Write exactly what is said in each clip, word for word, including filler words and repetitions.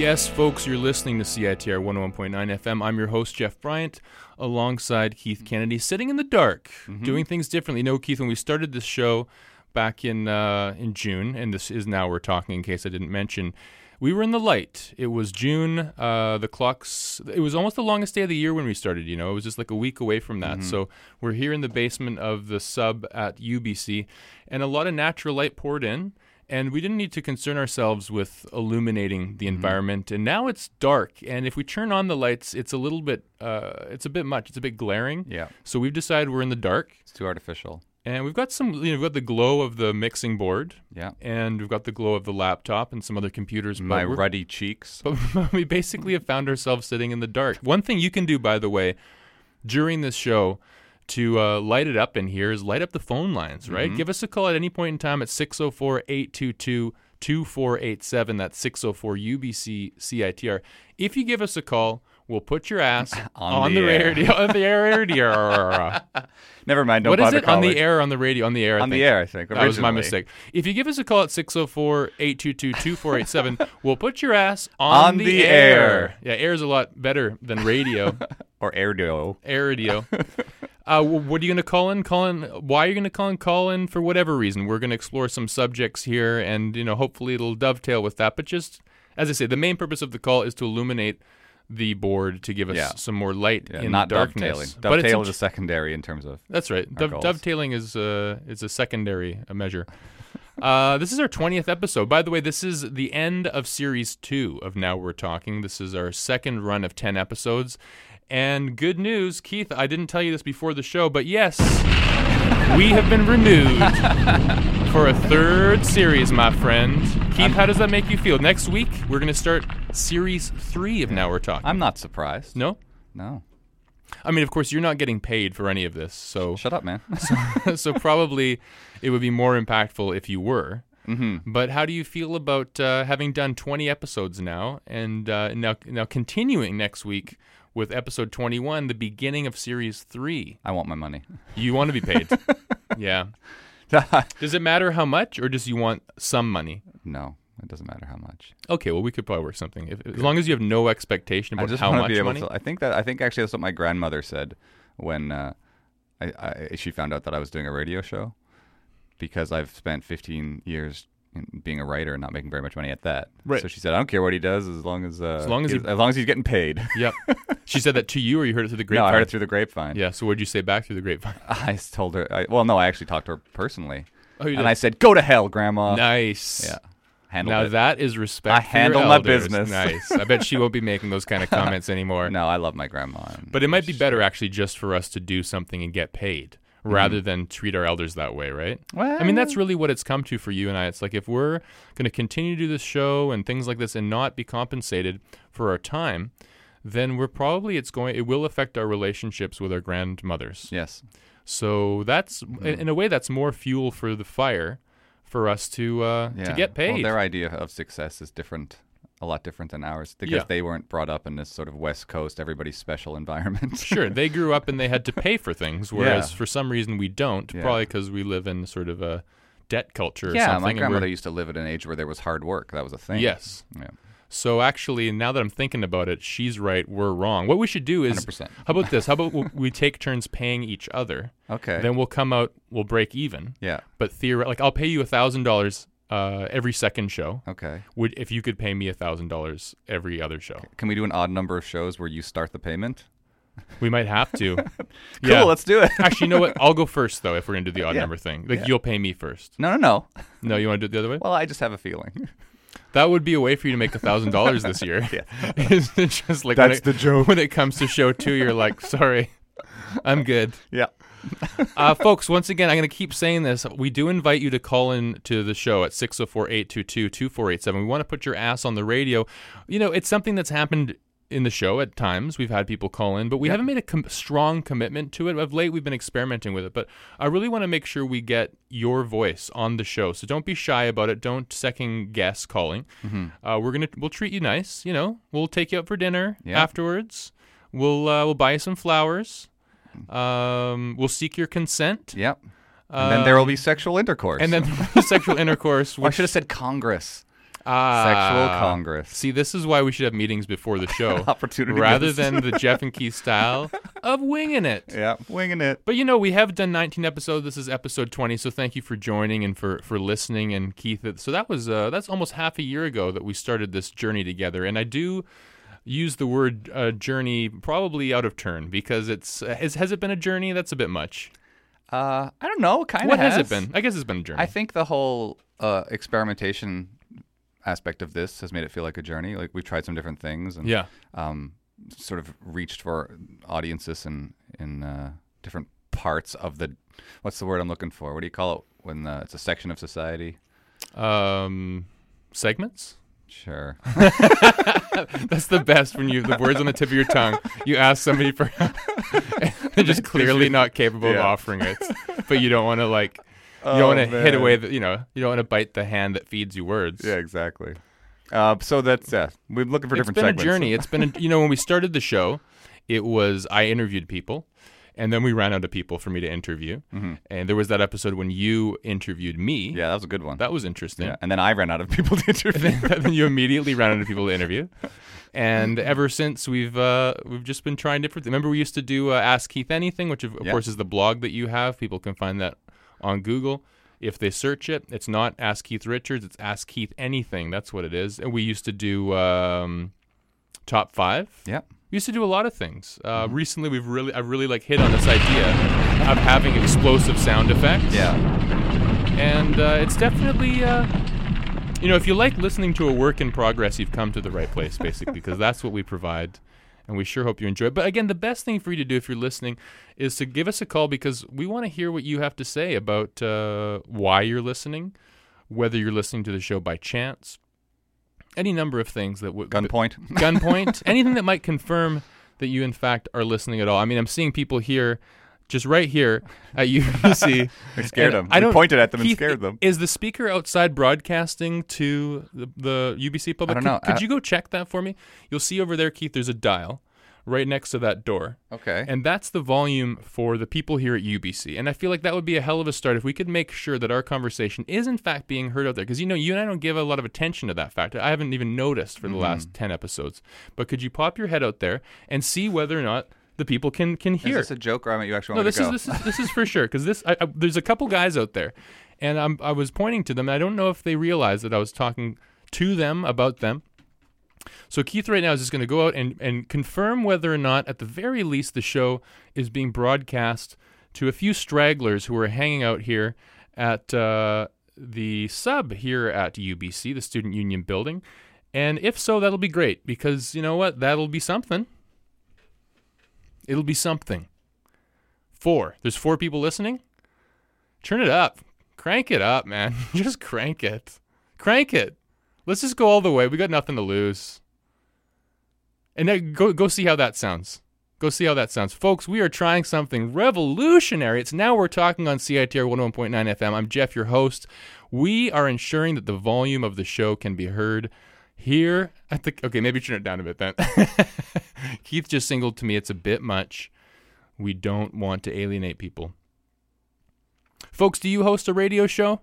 Yes, folks, you're listening to C I T R one oh one point nine F M. I'm your host, Jeff Bryant, alongside Keith Kennedy, sitting in the dark, mm-hmm. doing things differently. You know, Keith, when we started this show back in uh, in June, and this is now we're talking in case I didn't mention, we were in the light. It was June. Uh, the clocks, it was almost the longest day of the year when we started, you know. It was just like a week away from that. Mm-hmm. So we're here in the basement of the sub at U B C, and a lot of natural light poured in. And we didn't need to concern ourselves with illuminating the environment. Mm-hmm. And now it's dark. And if we turn on the lights, it's a little bit, uh, it's a bit much. It's a bit glaring. Yeah. So we've decided we're in the dark. It's too artificial. And we've got some, you know, we've got the glow of the mixing board. Yeah. And we've got the glow of the laptop and some other computers. My ruddy cheeks. But we basically have found ourselves sitting in the dark. One thing you can do, by the way, during this show, to uh, light it up in here is light up the phone lines, right? Mm-hmm. Give us a call at any point in time at six oh four, eight two two, two four eight seven. That's six oh four U B C C I T R. If you give us a call, we'll put your ass on, on the, the radio. On the air radio. Never mind. Don't what is it? calling. On the air, on the radio, on the air. I on think. the air, I think. Originally. That was my mistake. If you give us a call at six oh four, eight two two, two four eight seven, we'll put your ass on, on the, the air. air. Yeah, air is a lot better than radio. Or airdio. Airdio. Uh, what are you going to call in? Call in? Why are you going to call in? Call in for whatever reason. We're going to explore some subjects here, and you know, hopefully it'll dovetail with that. But just as I say, the main purpose of the call is to illuminate the board to give us yeah. some more light yeah, in not the darkness. Dovetailing. Dovetail is a secondary in terms of. That's right. Our Dove, dovetailing is a is a secondary a measure. uh, this is our twentieth episode. By the way, this is the end of series two of Now We're Talking. This is our second run of ten episodes. And good news, Keith, I didn't tell you this before the show, but yes, we have been renewed for a third series, my friend. Keith, I'm, how does that make you feel? Next week, we're going to start series three of Now We're Talking. I'm not surprised. No? No. I mean, of course, you're not getting paid for any of this, so... Shut up, man. so, so probably it would be more impactful if you were. Mm-hmm. But how do you feel about uh, having done twenty episodes now, and uh, now now continuing next week with episode twenty-one, the beginning of series three? I want my money. You want to be paid. Yeah. Does it matter how much, or does you want some money? No, it doesn't matter how much. Okay, well, we could probably work something. If, as long as you have no expectation about I just how want much to be able money. To, I think that I think actually that's what my grandmother said when uh, I, I, she found out that I was doing a radio show, because I've spent fifteen years being a writer and not making very much money at that. Right. So she said, I don't care what he does as long as uh, as long as, he, he, as long as he's getting paid. Yep. She said that to you, or you heard it through the grapevine? No, I heard it through the grapevine. Yeah. So what did you say back through the grapevine? I told her. I, well, no, I actually talked to her personally. Oh, you did? And I said, "Go to hell, Grandma." Nice. Yeah. Handled now it. that is respect. I for handle your my elders. business. Nice. I bet she won't be making those kind of comments anymore. No, I love my grandma. But it might be better actually just for us to do something and get paid, rather mm. than treat our elders that way, right? Well, I mean, that's really what it's come to for you and I. It's like, if we're going to continue to do this show and things like this and not be compensated for our time, then we're probably, it's going, it will affect our relationships with our grandmothers. Yes. So that's, mm. in a way, that's more fuel for the fire for us to uh, yeah. to get paid. Well, their idea of success is different. A lot different than ours, because yeah. they weren't brought up in this sort of West Coast, everybody's special environment. Sure, they grew up and they had to pay for things, whereas yeah. for some reason we don't, yeah. probably because we live in sort of a debt culture or yeah, something. my grandmother used to live at an age where there was hard work. That was a thing. Yes. Yeah. So actually, now that I'm thinking about it, she's right, we're wrong. What we should do is, one hundred percent. How about this? How about we take turns paying each other? Okay. Then we'll come out, we'll break even. Yeah. But theoretically, like, I'll pay you one thousand dollars Uh, every second show. Okay. Would if you could pay me a thousand dollars every other show? Can we do an odd number of shows where you start the payment? We might have to. Cool. Yeah. Let's do it. Actually, you know what? I'll go first though. If we're gonna do the odd yeah. number thing, like yeah. you'll pay me first. No, no, no. No, you want to do it the other way? Well, I just have a feeling. That would be a way for you to make a thousand dollars this year. Yeah. Isn't it just like that's when it, the joke. When it comes to show two, you're like, sorry, I'm good. Yeah. uh, folks, once again, I'm going to keep saying this. We do invite you to call in to the show at six oh four, eight two two, two four eight seven. We want to put your ass on the radio. You know, it's something that's happened in the show at times. We've had people call in, but we yep. haven't made a com- strong commitment to it. Of late, we've been experimenting with it, but I really want to make sure we get your voice on the show. So don't be shy about it. Don't second guess calling. Mm-hmm. Uh, we're gonna we'll treat you nice. You know, we'll take you out for dinner yep. afterwards. We'll uh, we'll buy you some flowers. Um, we'll seek your consent. Yep. And uh, then there will be sexual intercourse. And then sexual intercourse. Which, I should have said Congress. Ah, Sexual Congress. See, this is why we should have meetings before the show. Opportunity rather missed. than the Jeff and Keith style of winging it. Yeah, winging it. But, you know, we have done nineteen episodes. This is episode twenty, so thank you for joining and for, for listening. And, Keith, so that was uh, that's almost half a year ago that we started this journey together. And I do use the word uh, journey probably out of turn because it's uh, has, has it been a journey? That's a bit much. Uh, I don't know. Kind of. What has. has it been? I guess it's been a journey. I think the whole uh, experimentation aspect of this has made it feel like a journey. Like we've tried some different things and yeah. um, sort of reached for audiences in in uh, different parts of the. What's the word I'm looking for? What do you call it when uh, it's a section of society? Um, segments. Sure. That's the best when you the words on the tip of your tongue. You ask somebody for, they're just clearly not capable yeah. of offering it, but you don't want to like. You Oh, don't want to man. hit away the, you know, you don't want to bite the hand that feeds you words. Yeah, exactly. Uh, so that's, yeah, we're looking for It's different been segments. a journey. It's been, a, you know, when we started the show, it was, I interviewed people, and then we ran out of people for me to interview. Mm-hmm. And there was that episode when you interviewed me. Yeah, that was a good one. That was interesting. Yeah, and then I ran out of people to interview. And then, then you immediately ran out of people to interview. And ever since, we've uh, we've just been trying different things. Remember, we used to do uh, Ask Keith Anything, which, of, of Yeah. course, is the blog that you have. People can find that on Google. If they search it, it's not Ask Keith Richards, it's Ask Keith Anything. That's what it is. And we used to do um, Top Five. Yeah. We used to do a lot of things. Uh, mm-hmm. Recently, we've really, I've really like hit on this idea of having explosive sound effects. Yeah. And uh, it's definitely, uh, you know, if you like listening to a work in progress, you've come to the right place, basically, because that's what we provide. And we sure hope you enjoy it. But again, the best thing for you to do if you're listening is to give us a call because we want to hear what you have to say about uh, why you're listening, whether you're listening to the show by chance, any number of things that would Gunpoint. gunpoint, anything that might confirm that you in fact are listening at all. I mean, I'm seeing people here, just right here at U B C. I scared them. I don't We pointed at them Keith, and scared them. Is the speaker outside broadcasting to the, the U B C public? I don't know. Could, could I- you go check that for me? You'll see over there, Keith, there's a dial right next to that door. Okay. And that's the volume for the people here at U B C. And I feel like that would be a hell of a start if we could make sure that our conversation is in fact being heard out there. Because, you know, you and I don't give a lot of attention to that fact. I haven't even noticed for the Mm-hmm. last ten episodes. But could you pop your head out there and see whether or not the people can, can hear? Is this a joke, or I mean, you actually No, want this me to is go? this is this is for sure because this I, I, there's a couple guys out there, and I'm I was pointing to them. And I don't know if they realize that I was talking to them about them. So Keith right now is just going to go out and, and confirm whether or not, at the very least, the show is being broadcast to a few stragglers who are hanging out here at uh, the sub here at U B C, the Student Union Building. And if so, that'll be great because, you know what, that'll be something. It'll be something. Four. There's four people listening? Turn it up. Crank it up, man. Just crank it. Crank it. Let's just go all the way. We got nothing to lose. And then go go see how that sounds. Go see how that sounds. Folks, we are trying something revolutionary. It's Now We're Talking on C I T R one oh one point nine F M. I'm Jeff, your host. We are ensuring that the volume of the show can be heard here at the... Okay, maybe turn it down a bit then. Keith just singled to me. It's a bit much. We don't want to alienate people. Folks, do you host a radio show?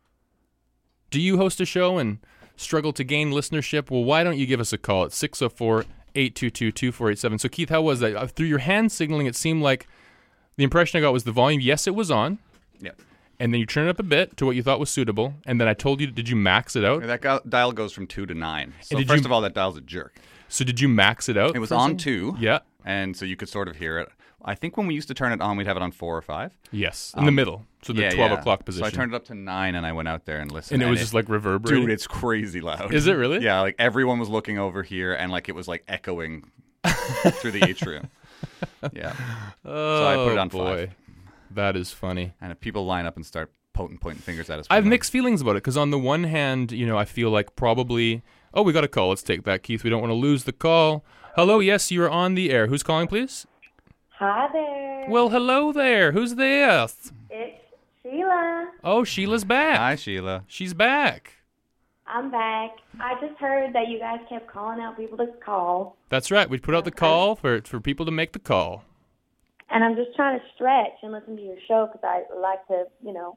Do you host a show and struggle to gain listenership? Well, why don't you give us a call at six oh four, eight two two, two four eight seven. So, Keith, how was that? Uh, through your hand signaling, it seemed like the impression I got was the volume, yes, it was on. Yep. And then you turn it up a bit to what you thought was suitable. And then I told you, did you max it out? That gu- dial goes from two to nine. So did first you- of all, that dial's a jerk. So did you max it out? It was for on some- two. Yeah. And so you could sort of hear it. I think when we used to turn it on, we'd have it on four or five. Yes. In the Um, middle. So the yeah, twelve yeah. o'clock position. So I turned it up to nine, and I went out there and listened. and it was just like reverberating. dude, it's crazy loud. Is it really? Yeah, like everyone was looking over here, and like it was like echoing through the atrium. Yeah. Oh, So I put it on boy. five. That is funny. And if people line up and start potent pointing fingers at us, I have we're mixed feelings about it because on the one hand, you know, I feel like probably, oh, we got a call. Let's take that, Keith. We don't want to lose the call. Hello, yes, you are on the air. Who's calling, please? Hi there. Well, hello there. Who's this? It's Sheila. Oh, Sheila's back. Hi, Sheila. She's back. I'm back. I just heard that you guys kept calling out people to call, That's right. We put out the call for for people to make the call. and I'm just trying to stretch and listen to your show because I like to, you know,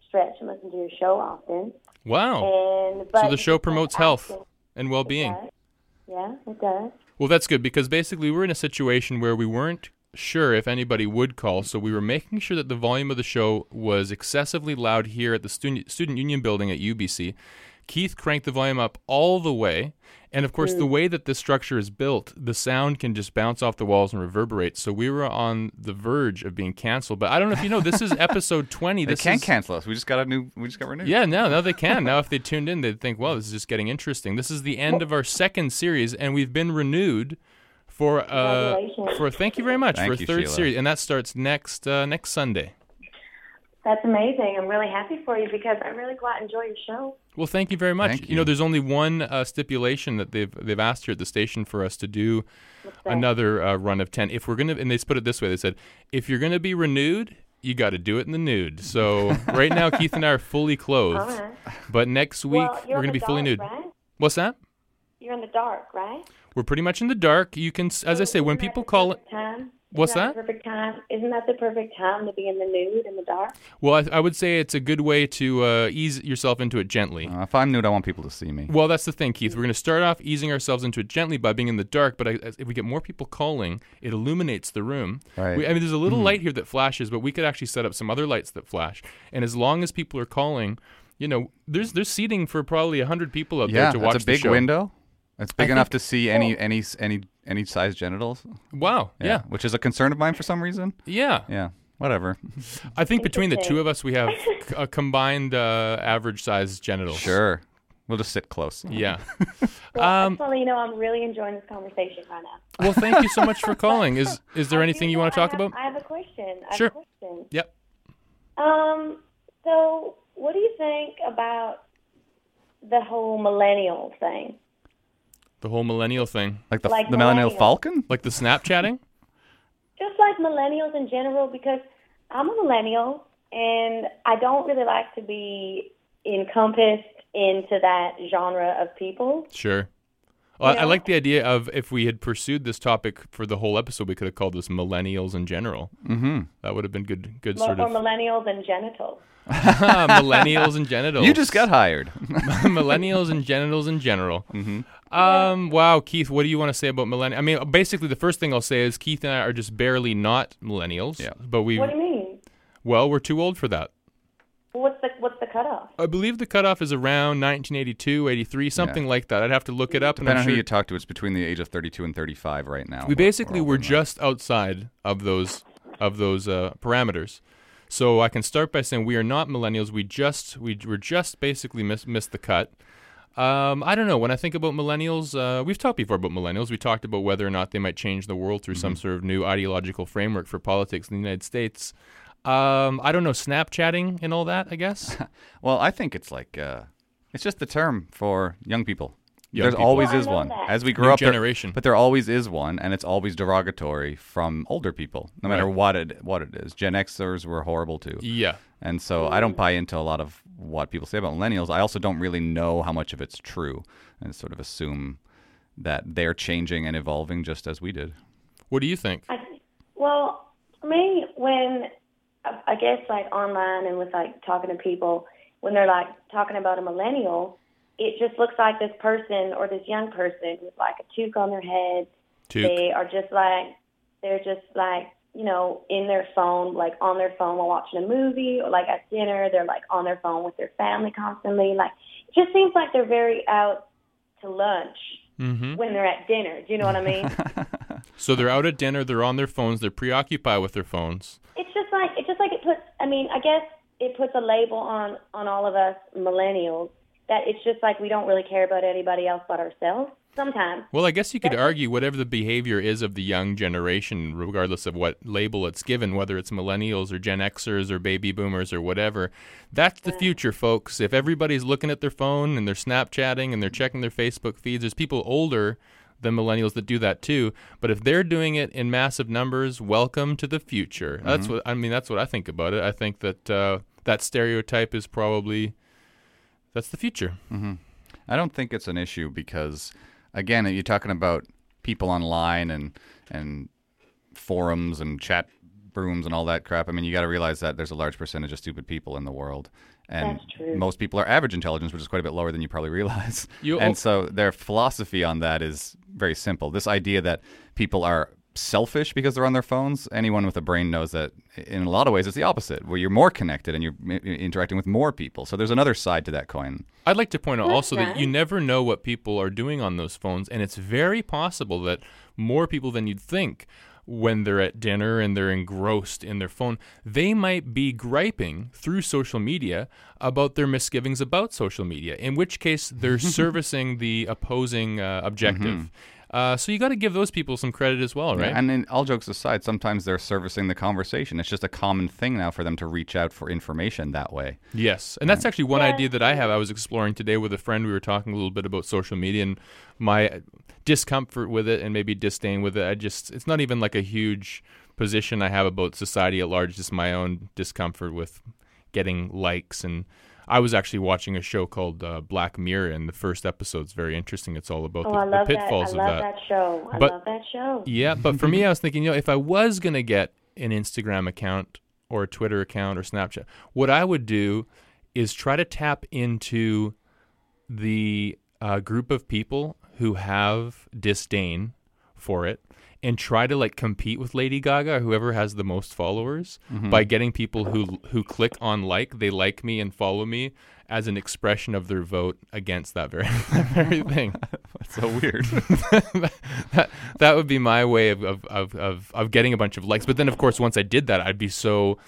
stretch and listen to your show often. Wow. And but So the show promotes health asking- and well-being. It does. Yeah, it does. Well, that's good because basically we're in a situation where we weren't sure if anybody would call, so we were making sure that the volume of the show was excessively loud here at the Student, Student Union Building at U B C. Keith cranked the volume up all the way, and of course, Mm. the way that this structure is built, the sound can just bounce off the walls and reverberate. So we were on the verge of being canceled. But I don't know if you know, this is episode twenty. They This can't is, cancel us. We just got a new. We just got renewed. Yeah, no, now they can. Now, if they tuned in, they'd think, "Well, this is just getting interesting." This is the end of our second series, and we've been renewed for uh Congratulations. for thank you very much Thank for a you, third Sheila. series, and that starts next uh, next Sunday. That's amazing. I'm really happy for you because I really quite enjoy your show. Well, thank you very much. Thank You know, you. there's only one uh, stipulation that they've they've asked here at the station for us to do What's that? another uh, run of ten. If we're gonna, and they put it this way, they said, if you're gonna be renewed, you got to do it in the nude. So right now, Keith and I are fully clothed, All right. but next week Well, you're we're in gonna be the fully nude. dark, Right? What's that? You're in the dark, right? We're pretty much in the dark. You can, s- as I say, when Isn't that people the call it. perfect time? What's Isn't that? The perfect time. Isn't that the perfect time to be in the nude in the dark? Well, I, I would say it's a good way to uh, ease yourself into it gently. Uh, if I'm nude, I want people to see me. Well, that's the thing, Keith. We're going to start off easing ourselves into it gently by being in the dark, but I, as- if we get more people calling, it illuminates the room. Right. We, I mean, there's a little light here that flashes, but we could actually set up some other lights that flash. And as long as people are calling, you know, there's there's seating for probably one hundred people out Yeah, there to watch it's a big the show. window. It's big I enough think- to see any any any any size genitals. Wow. Yeah. Which is a concern of mine for some reason. Yeah. Yeah. Whatever. I think between the Interesting. two of us, we have c- a combined uh, average size genitals. Sure. We'll just sit close. Yeah. Well, Um, I just want to let you know I'm really enjoying this conversation right now. well, thank you so much for calling. Is is there I anything do you want to know- talk I have, about? I have a question. I Sure. have a question. Yep. Um. So, what do you think about the whole millennial thing? The whole millennial thing. Like the Like the Millennial millennials. Falcon? Like the Snapchatting? Just like millennials in general, because I'm a millennial and I don't really like to be encompassed into that genre of people. Sure. Well, I, I Yeah. like the idea of if we had pursued this topic for the whole episode, we could have called this millennials in general. Mm-hmm. That would have been good, good Or, sort or of millennials and genitals. millennials and genitals. You just got hired. millennials and genitals in general. Mm-hmm. Um. Wow, Keith, what do you want to say about millennials? I mean, basically, the first thing I'll say is Keith and I are just barely not millennials. Yeah. But we, What do you mean? well, we're too old for that. What's the what's the cutoff? I believe the cutoff is around nineteen eighty-two, eighty-three, something like that. I'd have to look it up. and I'm Depending on sure who you talk to, it's between the age of thirty-two and thirty-five right now. we We're- basically we're all were in that. just outside of those of those uh, parameters. So I can start by saying we are not millennials. We just we were just basically miss, missed the cut. Um, I don't know. When I think about millennials, uh, we've talked before about millennials. We talked about whether or not they might change the world through some sort of new ideological framework for politics in the United States. Um, I don't know, Snapchatting and all that, I guess. Well, I think it's like uh, it's just the term for young people. Young There's people. always Well, I is know one. that. As we New grow up, there- generation. but there always is one, and it's always derogatory from older people, no matter Right. what it what it is. Gen Xers were horrible too, Yeah. and so I don't buy into a lot of what people say about millennials. I also don't really know how much of it's true, and sort of assume that they're changing and evolving just as we did. What do you think? I, well, for me, when I I guess like online and with like talking to people, when they're like talking about a millennial, it just looks like this person or this young person with like a toque on their head. Toque. They are just like they're just like you know in their phone, like on their phone while watching a movie, or like at dinner, they're like on their phone with their family constantly. Like it just seems like they're very out to lunch Mm-hmm. when they're at dinner. Do you know what I mean? So they're out at dinner. They're on their phones. They're preoccupied with their phones. It's just like it's just like it puts. I mean, I guess it puts a label on on all of us millennials that it's just like we don't really care about anybody else but ourselves. Sometimes. Well, I guess you could That's- argue whatever the behavior is of the young generation, regardless of what label it's given, whether it's millennials or Gen Xers or baby boomers or whatever, that's the future, folks. If everybody's looking at their phone and they're Snapchatting and they're checking their Facebook feeds, there's people older than millennials that do that too. But if they're doing it in massive numbers, welcome to the future. That's what I mean. That's what I think about it. I think that uh, that stereotype is probably that's the future. I don't think it's an issue because, again, you're talking about people online and and forums and chat rooms and all that crap. I mean, you got to realize that there's a large percentage of stupid people in the world. And That's true. most people are average intelligence, which is quite a bit lower than you probably realize. You- and so their philosophy on that is very simple. This idea that people are selfish because they're on their phones, anyone with a brain knows that in a lot of ways it's the opposite, where you're more connected and you're m- interacting with more people. So there's another side to that coin. I'd like to point out That's also that you nice. never know what people are doing on those phones, and it's very possible that more people than you'd think, when they're at dinner and they're engrossed in their phone, they might be griping through social media about their misgivings about social media, in which case they're servicing the opposing uh, objective. Mm-hmm. Uh, so you got to give those people some credit as well, right? Yeah, and then all jokes aside, sometimes they're servicing the conversation. It's just a common thing now for them to reach out for information that way. Yes, and that's actually one Yeah. idea that I have. I was exploring today with a friend. We were talking a little bit about social media and my discomfort with it and maybe disdain with it. I just, it's not even like a huge position I have about society at large, just my own discomfort with getting likes. And I was actually watching a show called uh, Black Mirror, and the first episode's very interesting. It's all about Oh, the, I the love that. I pitfalls love of that. that show. I But- love that show. Yeah, but for me, I was thinking, you know, if I was going to get an Instagram account or a Twitter account or Snapchat, what I would do is try to tap into the uh, group of people who have disdain for it and try to like compete with Lady Gaga or whoever has the most followers by getting people who who click on like, they like me and follow me as an expression of their vote against that very, that very thing. That's so weird. that, that would be my way of, of, of, of, of getting a bunch of likes. But then, of course, once I did that, I'd be so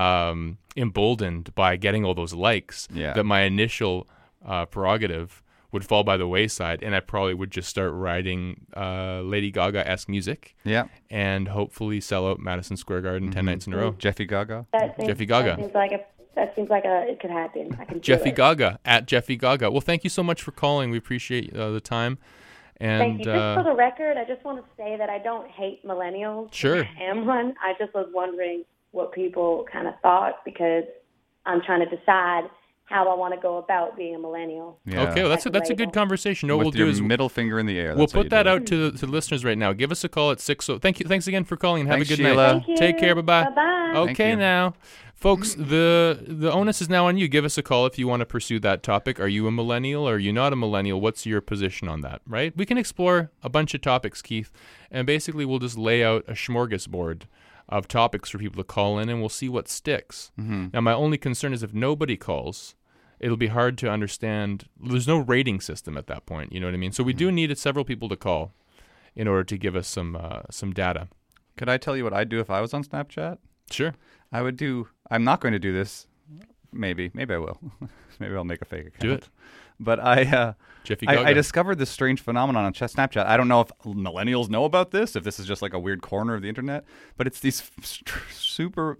um, emboldened by getting all those likes Yeah. that my initial uh, prerogative would fall by the wayside, and I probably would just start writing uh, Lady Gaga-esque music Yeah. and hopefully sell out Madison Square Garden ten nights in a row. Jeffy Gaga. That seems, Jeffy Gaga. That seems like a. That seems like a. It could happen. I can. feel Jeffy it. Gaga, at Jeffy Gaga. Well, thank you so much for calling. We appreciate uh, the time. And Thank you. Just uh, for the record, I just want to say that I don't hate millennials. Sure. I am one. I just was wondering what people kind of thought because I'm trying to decide how I want to go about being a millennial. Yeah. okay, well, that's a, that's a good label. conversation. No, With we'll do your is middle finger in the air. we'll that's how put you that do it. out to, to the listeners right now. Give us a call at six. Oh, thank you. Thanks again for calling. Have Thanks, a good Sheila. night. Thank you. Take care. Bye bye. Bye-bye. Thank Okay, you. now, folks, the the onus is now on you. Give us a call if you want to pursue that topic. Are you a millennial or are you not a millennial? What's your position on that? Right? We can explore a bunch of topics, Keith, and basically we'll just lay out a smorgasbord of topics for people to call in, and we'll see what sticks. Mm-hmm. Now, my only concern is if nobody calls, it'll be hard to understand. There's no rating system at that point. You know what I mean? So we do need several people to call in order to give us some uh, some data. Could I tell you what I'd do if I was on Snapchat? Sure. I would do. I'm not going to do this. Maybe. Maybe I will. Maybe I'll make a fake account. Do it. But I, uh, Jeffy Gaga. I, I discovered this strange phenomenon on Ch- Snapchat. I don't know if millennials know about this, if this is just like a weird corner of the internet, but it's these st- super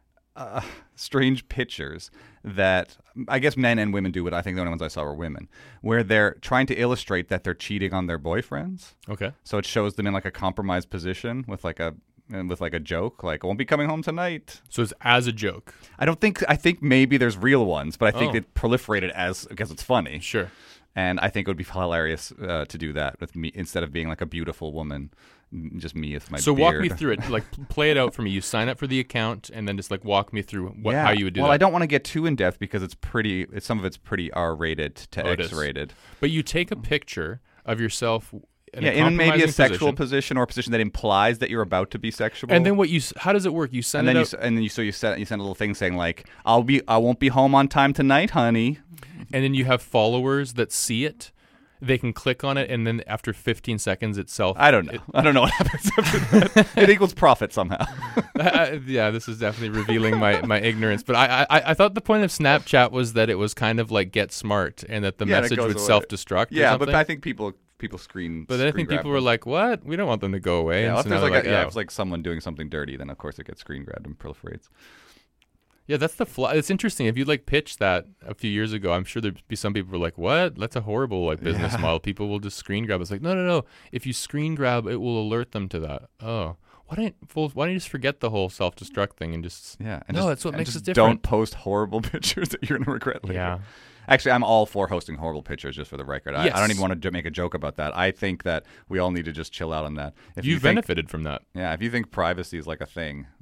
uh, strange pictures that I guess men and women do, but I think the only ones I saw were women, where they're trying to illustrate that they're cheating on their boyfriends. Okay. So it shows them in like a compromised position with like a and with like a joke, like I won't be coming home tonight. So it's as a joke. I don't think I think maybe there's real ones, but I think Oh. it proliferated as because it's funny. Sure. And I think it would be hilarious uh, to do that with me instead of being like a beautiful woman, m- just me with my So beard. walk me through it. Like p- play it out for me. You sign up for the account and then just like walk me through what yeah. how you would do well, that. I don't want to get too in depth because it's pretty. It's, some of it's pretty R-rated to Oh, it is. X-rated. But you take a picture of yourself in yeah, a in maybe a compromising sexual position, position or a position that implies that you're about to be sexual. and then what you s- how does it work? You send and then it you out, s- and then you so you send you send a little thing saying like I'll be I won't be home on time tonight, honey. and then you have followers that see it. They can click on it, and then after fifteen seconds itself. I don't know. I don't know what happens after that. It equals profit somehow. I- yeah, this is definitely revealing my, my ignorance. But I, I I thought the point of Snapchat was that it was kind of like get smart, and that the Yeah, and it message goes would away. self destruct. Yeah, or something. but I think people people screen. But then I screen think grab people were them. like, "What? We don't want them to go away." Yeah, And if so there's now like, they're a, yeah, "Oh." if it's like someone doing something dirty, then of course it gets screen grabbed and proliferates. Yeah, that's the fly. It's interesting. If you like pitched that a few years ago, I'm sure there'd be some people who were like, "What? That's a horrible like business Yeah. model. People will just screen grab." It's like, no, no, no. If you screen grab, it will alert them to that. Oh, why don't well, why don't you just forget the whole self destruct thing and just Yeah, and No, just, that's what and makes just us different. Don't post horrible pictures that you're gonna regret later. Yeah. Actually, I'm all for hosting horrible pictures, just for the record. I, Yes. I don't even want to j- make a joke about that. I think that we all need to just chill out on that. If You've you think, benefited from that. yeah, if you think privacy is like a thing,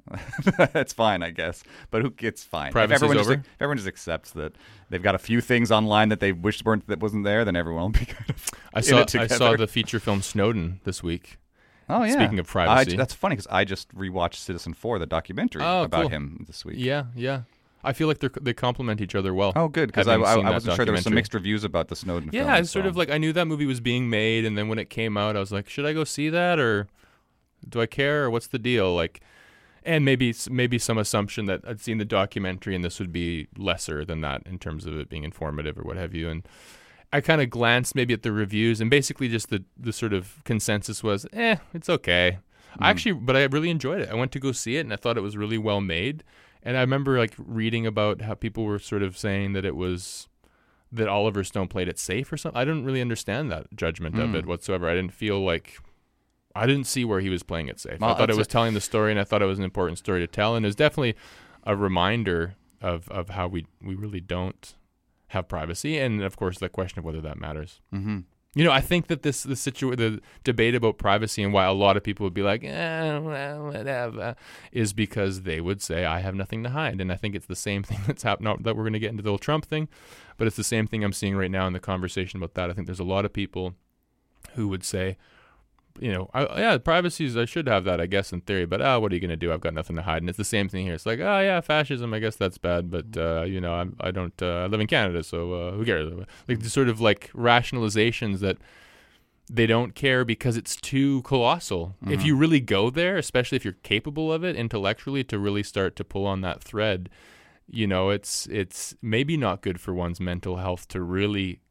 That's fine, I guess. But who gets fine? Privacy's if everyone over? Just, if everyone just accepts that they've got a few things online that they wish weren't that wasn't there, then everyone will be kind of I in saw it I together. saw the feature film Snowden this week. Oh yeah. Speaking of I, privacy. that's funny because I just rewatched Citizen Four, the documentary Oh, about cool. him this week. Yeah, yeah. I feel like they they complement each other well. Oh, good, because I, having I, seen I that wasn't sure there was some documentary. mixed reviews about the Snowden Yeah, film. I sort so. of like I knew that movie was being made, and then when it came out, I was like, should I go see that, or do I care, or what's the deal? Like, and maybe maybe some assumption that I'd seen the documentary, and this would be lesser than that in terms of it being informative or what have you. And I kind of glanced maybe at the reviews, and basically just the the sort of consensus was, eh, it's okay. Mm. I actually, but I really enjoyed it. I went to go see it, and I thought it was really well made. And I remember like reading about how people were sort of saying that it was that Oliver Stone played it safe or something. I didn't really understand that judgment of Mm. it whatsoever. I didn't feel like I didn't see where he was playing it safe. Well, I thought it that's was a- telling the story, and I thought it was an important story to tell. And it was definitely a reminder of, of how we we really don't have privacy, and of course the question of whether that matters. Mm-hmm. You know, I think that this the situa- the debate about privacy and why a lot of people would be like, eh, well, whatever, is because they would say, I have nothing to hide. And I think it's the same thing that's happening, not that we're going to get into the whole Trump thing, but it's the same thing I'm seeing right now in the conversation about that. I think there's a lot of people who would say, you know, I, yeah, privacy is, I should have that, I guess, in theory, but oh, what are you going to do? I've got nothing to hide. And it's the same thing here. It's like, oh, yeah, fascism, I guess that's bad, but, uh, you know, I'm, I don't, uh, I live in Canada, so uh, who cares? Like, the sort of like rationalizations that they don't care because it's too colossal. Mm-hmm. If you really go there, especially if you're capable of it intellectually to really start to pull on that thread, you know, it's it's maybe not good for one's mental health to really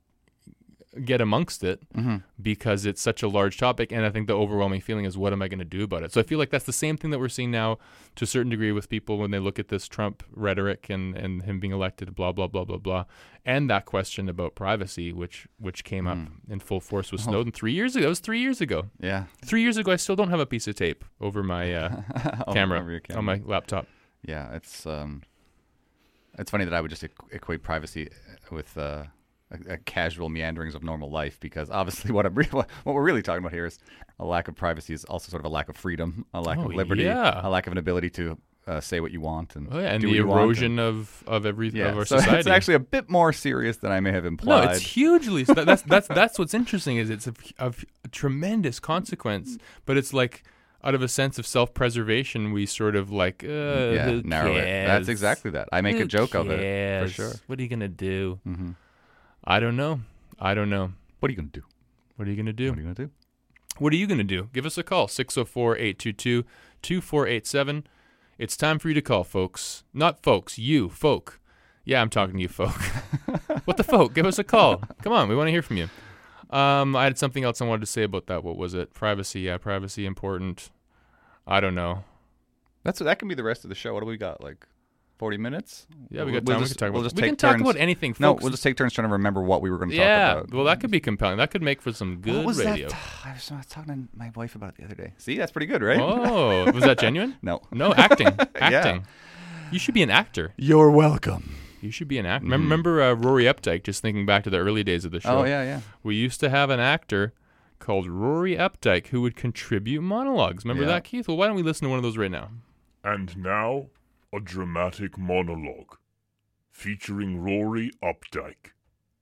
get amongst it Mm-hmm. because it's such a large topic. And I think the overwhelming feeling is, what am I going to do about it? So I feel like that's the same thing that we're seeing now to a certain degree with people when they look at this Trump rhetoric and, and him being elected, blah, blah, blah, blah, blah. And that question about privacy, which which came up in full force with Oh. Snowden three years ago. That was three years ago. Yeah. Three years ago, I still don't have a piece of tape over my uh, Oh, camera, over your camera. on my laptop. Yeah, it's um, it's funny that I would just equ- equate privacy with uh, a, a casual meanderings of normal life, because obviously what I'm re- what we're really talking about here is a lack of privacy is also sort of a lack of freedom, a lack Oh, of liberty, yeah. a lack of an ability to uh, say what you want and Oh, yeah, and do the what you want erosion and- of, of every yeah, of our so society. it's actually a bit more serious than I may have No, implied. it's hugely. that- that's that's that's what's interesting is it's a, a, a tremendous consequence, but it's like out of a sense of self-preservation, we sort of like uh, yeah, who narrow it. cares? That's exactly that. I make Who a joke of it cares? for sure. What are you gonna do? hmm I don't know. I don't know. What are you gonna do? What are you gonna do? What are you gonna do? What are you going to do? Give us a call, six oh four, eight two two, two four eight seven. It's time for you to call, folks. Not folks, you, folk. Yeah, I'm talking to you, folk. What the folk? Give us a call. Come on, we want to hear from you. Um, I had something else I wanted to say about that. What was it? Privacy. Yeah, privacy important. I don't know. That's that can be the rest of the show. What do we got? Like forty minutes? Yeah, we We'll- got we'll time. just- we can talk we'll about. just We take can talk turns- about anything, No, folks. we'll just take turns trying to remember what we were going to yeah, talk about. well, that could be compelling. That could make for some good what was radio. that? I was, I was talking to my wife about it the other day. See, that's pretty good, right? Oh, was that genuine? No. No, acting. Yeah. Acting. You should be an actor. You're welcome. You should be an actor. Mhm. Remember, remember uh, Rory Updike, just thinking back to the early days of the show. Oh, yeah, yeah. We used to have an actor called Rory Updike who would contribute monologues. Remember Yeah. that, Keith? Well, why don't we listen to one of those right now? And now, a dramatic monologue featuring Rory Updike,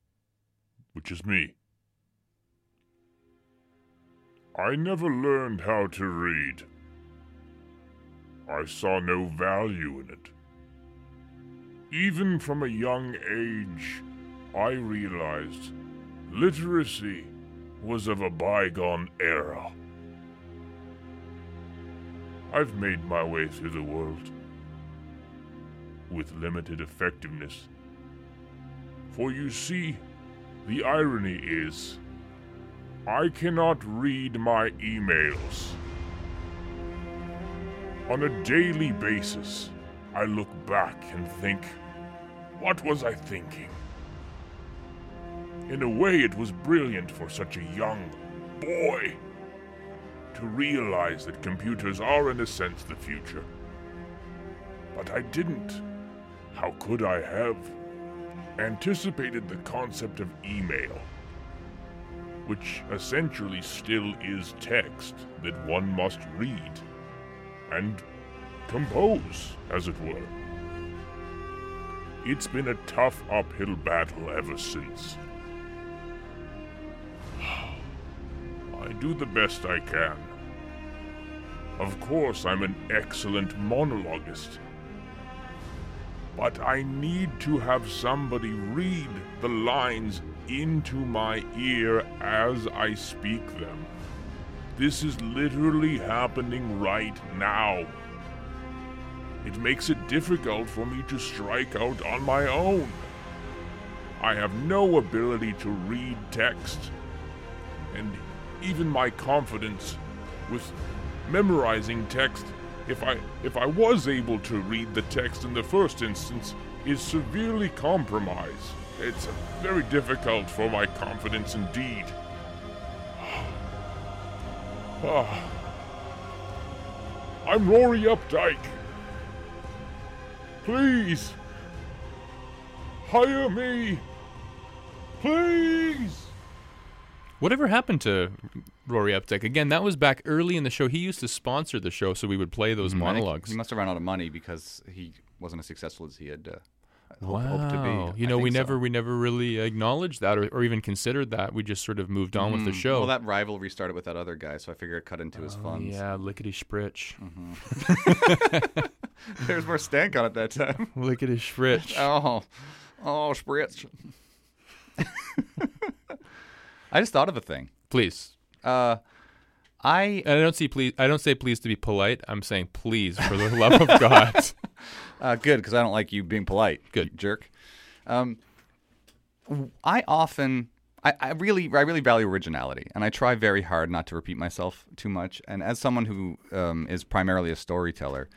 which is me. I never learned how to read. I saw no value in it. Even from a young age, I realized literacy was of a bygone era. I've made my way through the world with limited effectiveness. For you see, the irony is, I cannot read my emails. On a daily basis, I look back and think, what was I thinking? In a way, it was brilliant for such a young boy to realize that computers are, in a sense, the future. But I didn't. How could I have anticipated the concept of email, which essentially still is text that one must read, and compose, as it were. It's been a tough uphill battle ever since. I do the best I can. Of course, I'm an excellent monologuist. But I need to have somebody read the lines into my ear as I speak them. This is literally happening right now. It makes it difficult for me to strike out on my own. I have no ability to read text, and even my confidence with memorizing text, if I if I was able to read the text in the first instance, is severely compromised. It's very difficult for my confidence indeed. Ah. I'm Rory Updike. Please, hire me. Please. Whatever happened to Rory Updike? Again, that was back early in the show. He used to sponsor the show, so we would play those Mm, I think monologues. He must have run out of money because he wasn't as successful as he had uh, hoped, Wow. hoped to be. You I know, we think so. never we never really acknowledged that or, or even considered that. We just sort of moved on with the Mm, show. Well, that rivalry started with that other guy, so I figured it cut into his Oh, funds. yeah, lickety spritch. There's more stank on it that time. Lickety spritch. Oh, oh, spritz. I just thought of a thing. Please. Uh, I And I don't see please. I don't say please to be polite. I'm saying please for the love of God. uh, good because I don't like you being polite. Good. you jerk. Um, I often, I, I really, I really value originality, and I try very hard not to repeat myself too much. And as someone who um, is primarily a storyteller,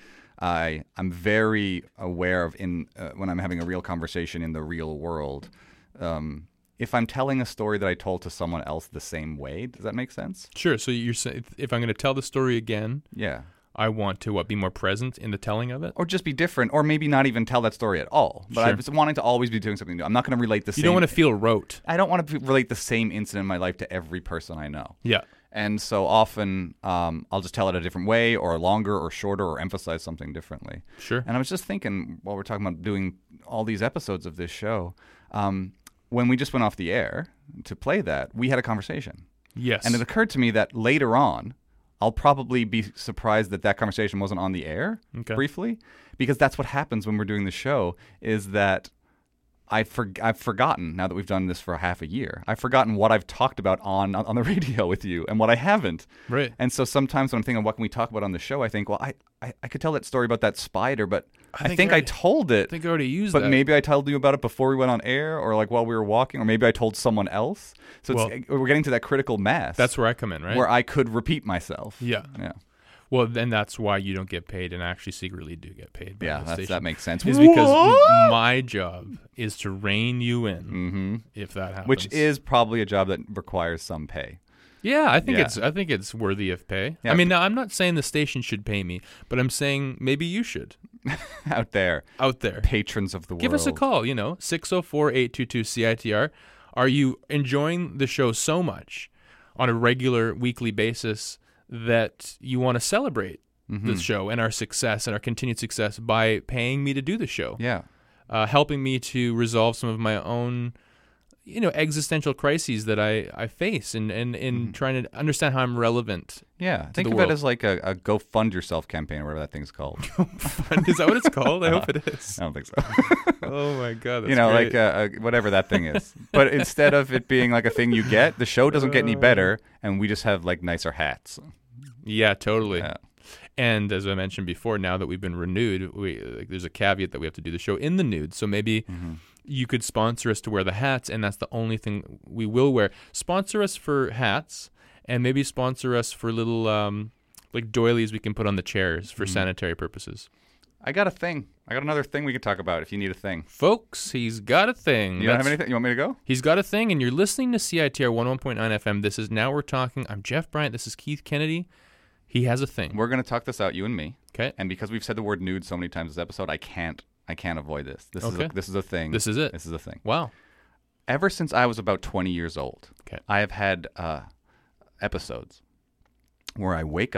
I I'm very aware of in uh, when I'm having a real conversation in the real world. Um, if I'm telling a story that I told to someone else the same way, does that make sense? Sure. So you're saying if I'm going to tell the story again, Yeah. I want to what be more present in the telling of it. Or just be different, or maybe not even tell that story at all. But Sure. I'm just wanting to always be doing something new. I'm not going to relate the You same. don't want to feel rote. I don't want to relate the same incident in my life to every person I know. Yeah. And so often um, I'll just tell it a different way, or longer, or shorter, or emphasize something differently. Sure. And I was just thinking, while we're talking about doing all these episodes of this show, um, when we just went off the air to play that, we had a conversation. Yes. And it occurred to me that later on, I'll probably be surprised that that conversation wasn't on the air Okay. briefly, because that's what happens when we're doing the show, is that I've, for, I've forgotten, now that we've done this for half a year, I've forgotten what I've talked about on on the radio with you and what I haven't. Right. And so sometimes when I'm thinking, what can we talk about on the show, I think, well, I, I, I could tell that story about that spider, but I I think, think I, I- told it. I think I already used But that. maybe I told you about it before we went on air, or like while we were walking, or maybe I told someone else. So Well- it's, we're getting to that critical mass. That's where I come in, right? where I could repeat myself. Yeah. Yeah. Well, then that's why you don't get paid, and actually secretly do get paid. By Yeah, the that's, station. that makes sense. Is because What? m- my job is to rein you in Mm-hmm. if that happens. Which is probably a job that requires some pay. yeah, I think Yeah. it's I think it's worthy of pay. Yeah. I mean, now I'm not saying the station should pay me, but I'm saying maybe you should Out there, out there. patrons of the world. Give us a call, you know, six oh four, eight two two, C I T R. Are you enjoying the show so much on a regular weekly basis that you want to celebrate Mm-hmm. the show and our success and our continued success by paying me to do the show? Yeah. Uh, helping me to resolve some of my own, you know, existential crises that I, I face and, and, and Mm-hmm. trying to understand how I'm relevant. Yeah. Think the of world. it as like a, a Go Fund Yourself campaign, or whatever that thing's called. Is that what it's called? I hope it is. I don't think so. Oh, my God. That's you know, great. like uh, uh, whatever that thing is. But instead of it being like a thing you get, the show doesn't get any better, and we just have like nicer hats. Yeah, totally. Yeah. And as I mentioned before, now that we've been renewed, we like, there's a caveat that we have to do the show in the nude. So maybe Mm-hmm. you could sponsor us to wear the hats, and that's the only thing we will wear. Sponsor us for hats, and maybe sponsor us for little um, like doilies we can put on the chairs for Mm-hmm. sanitary purposes. I got a thing. I got another thing we could talk about if you need a thing. Folks, he's got a thing. You don't have That's- anything? You want me to go? He's got a thing, and you're listening to C I T R one oh one point nine F M. This is Now We're Talking. I'm Jeff Bryant. This is Keith Kennedy. He has a thing. We're going to talk this out, you and me. Okay. And because we've said the word nude so many times this episode, I can't I can't avoid this. This is Okay. a, this is a thing. This is it. This is a thing. Wow. Ever since I was about twenty years old, Okay. I have had uh, episodes where I wake up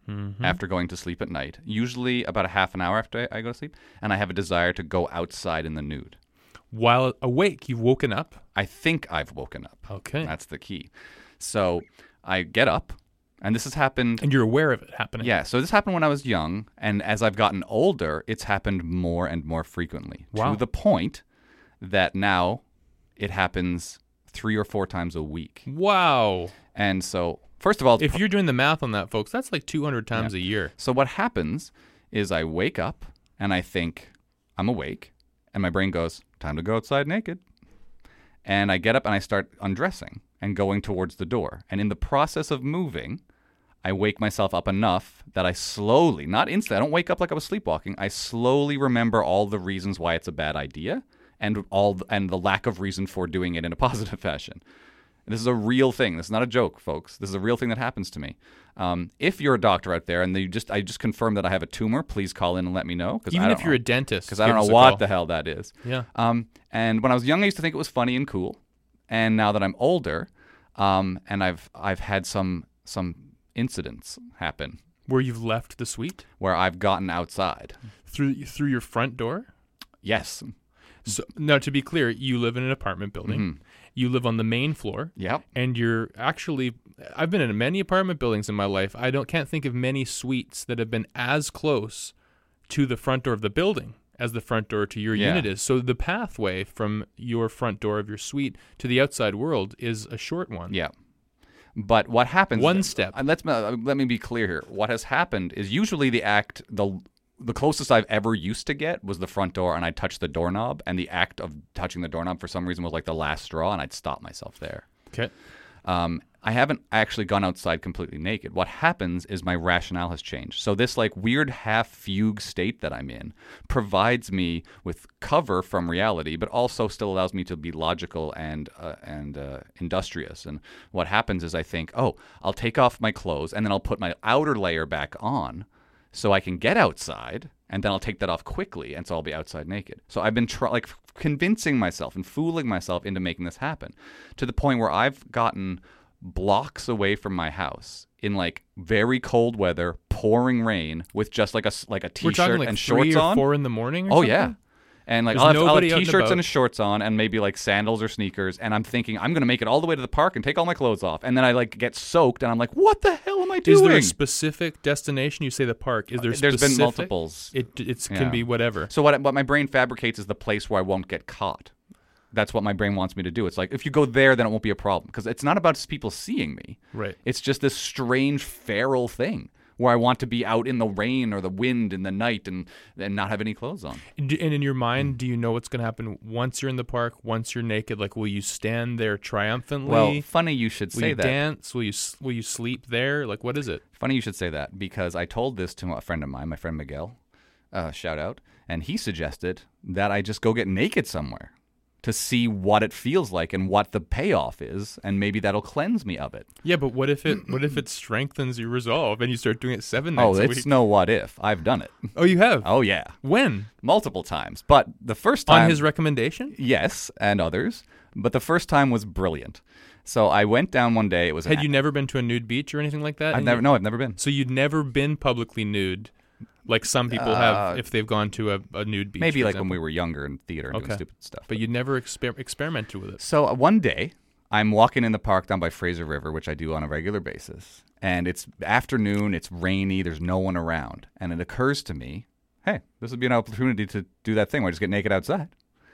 Mm-hmm. after going to sleep at night, usually about a half an hour after I go to sleep, and I have a desire to go outside in the nude. While awake, you've woken up. I think I've woken up. Okay. That's the key. So I get up, and this has happened. And you're aware of it happening. Yeah, so this happened when I was young, and as I've gotten older, it's happened more and more frequently. Wow. To the point that now it happens three or four times a week. Wow. And so, first of all, If you're doing the math on that, folks, that's like two hundred times Yeah. a year. So what happens is I wake up and I think I'm awake, and my brain goes, time to go outside naked. And I get up and I start undressing and going towards the door. And in the process of moving, I wake myself up enough that I slowly, not instantly, I don't wake up like I was sleepwalking. I slowly remember all the reasons why it's a bad idea and all and the lack of reason for doing it in a positive fashion. This is a real thing. This is not a joke, folks. This is a real thing that happens to me. Um, if you're a doctor out there and you just I just confirmed that I have a tumor, please call in and let me know. Even I don't if you're know, a dentist. because I give don't us know a what call. the hell that is. Yeah. Um, and when I was young, I used to think it was funny and cool. And now that I'm older, um, and I've I've had some some incidents happen Where you've left the suite where I've gotten outside. through through your front door. Yes. So now, to be clear, you live in an apartment building. Mhm. You live on the main floor. Yep. And you're actually, I've been in many apartment buildings in my life. I don't can't think of many suites that have been as close to the front door of the building as the front door to your Yeah. unit is. So the pathway from your front door of your suite to the outside world is a short one. Yeah. But what happens? One step. Uh, let's uh, let me be clear here. What has happened is usually the act the the closest I've ever used to get was the front door, and I'd touch the doorknob, and the act of touching the doorknob for some reason was like the last straw, and I'd stop myself there. Okay. Um, I haven't actually gone outside completely naked. What happens is my rationale has changed. So this like weird half fugue state that I'm in provides me with cover from reality, but also still allows me to be logical and uh, and uh, industrious. And what happens is I think, oh, I'll take off my clothes and then I'll put my outer layer back on, so I can get outside, and then I'll take that off quickly, and so I'll be outside naked. So I've been try- like convincing myself and fooling myself into making this happen, to the point where I've gotten blocks away from my house in like very cold weather, pouring rain, with just like a s- like a We're talking t-shirt like and three shorts or on. four in the morning or Oh something? yeah. And like There's I'll have, I'll have nobody out and t-shirts about. and a shorts on, and maybe like sandals or sneakers, and I'm thinking I'm gonna make it all the way to the park and take all my clothes off, and then I like get soaked, and I'm like, what the hell am I doing? Is there a specific destination? You say the park. Is there There's specific? been multiples. It it's, Yeah. can be whatever. So what what my brain fabricates is the place where I won't get caught. That's what my brain wants me to do. It's like, if you go there, then it won't be a problem, because it's not about people seeing me. Right. It's just this strange feral thing where I want to be out in the rain or the wind in the night and and not have any clothes on. And and in your mind, do you know what's going to happen once you're in the park, once you're naked? Like, will you stand there triumphantly? Well, funny you should will say you that. dance? Will you s- will you sleep there? Like, what is it? Funny you should say that, because I told this to a friend of mine, my friend Miguel, uh, shout out, and he suggested that I just go get naked somewhere to see what it feels like and what the payoff is, and maybe that'll cleanse me of it. Yeah, but what if it what if it strengthens your resolve and you start doing it seven Oh, nights a it's week? no what if. I've done it. Oh, you have? Oh, yeah. When? Multiple times. But the first time... On his recommendation? Yes, and others. But the first time was brilliant. So I went down one day. It was... Had an, you never been to a nude beach or anything like that? I've And never... you- No, I've never been. So you'd never been publicly nude, like some people Uh, have if they've gone to a, a nude beach. Maybe for like when example. we were younger in theater and Okay. doing stupid stuff. But you'd never exper- experimented with it. So uh, one day, I'm walking in the park down by Fraser River, which I do on a regular basis. And it's afternoon, it's rainy, there's no one around. And it occurs to me, hey, this would be an opportunity to do that thing where I just get naked outside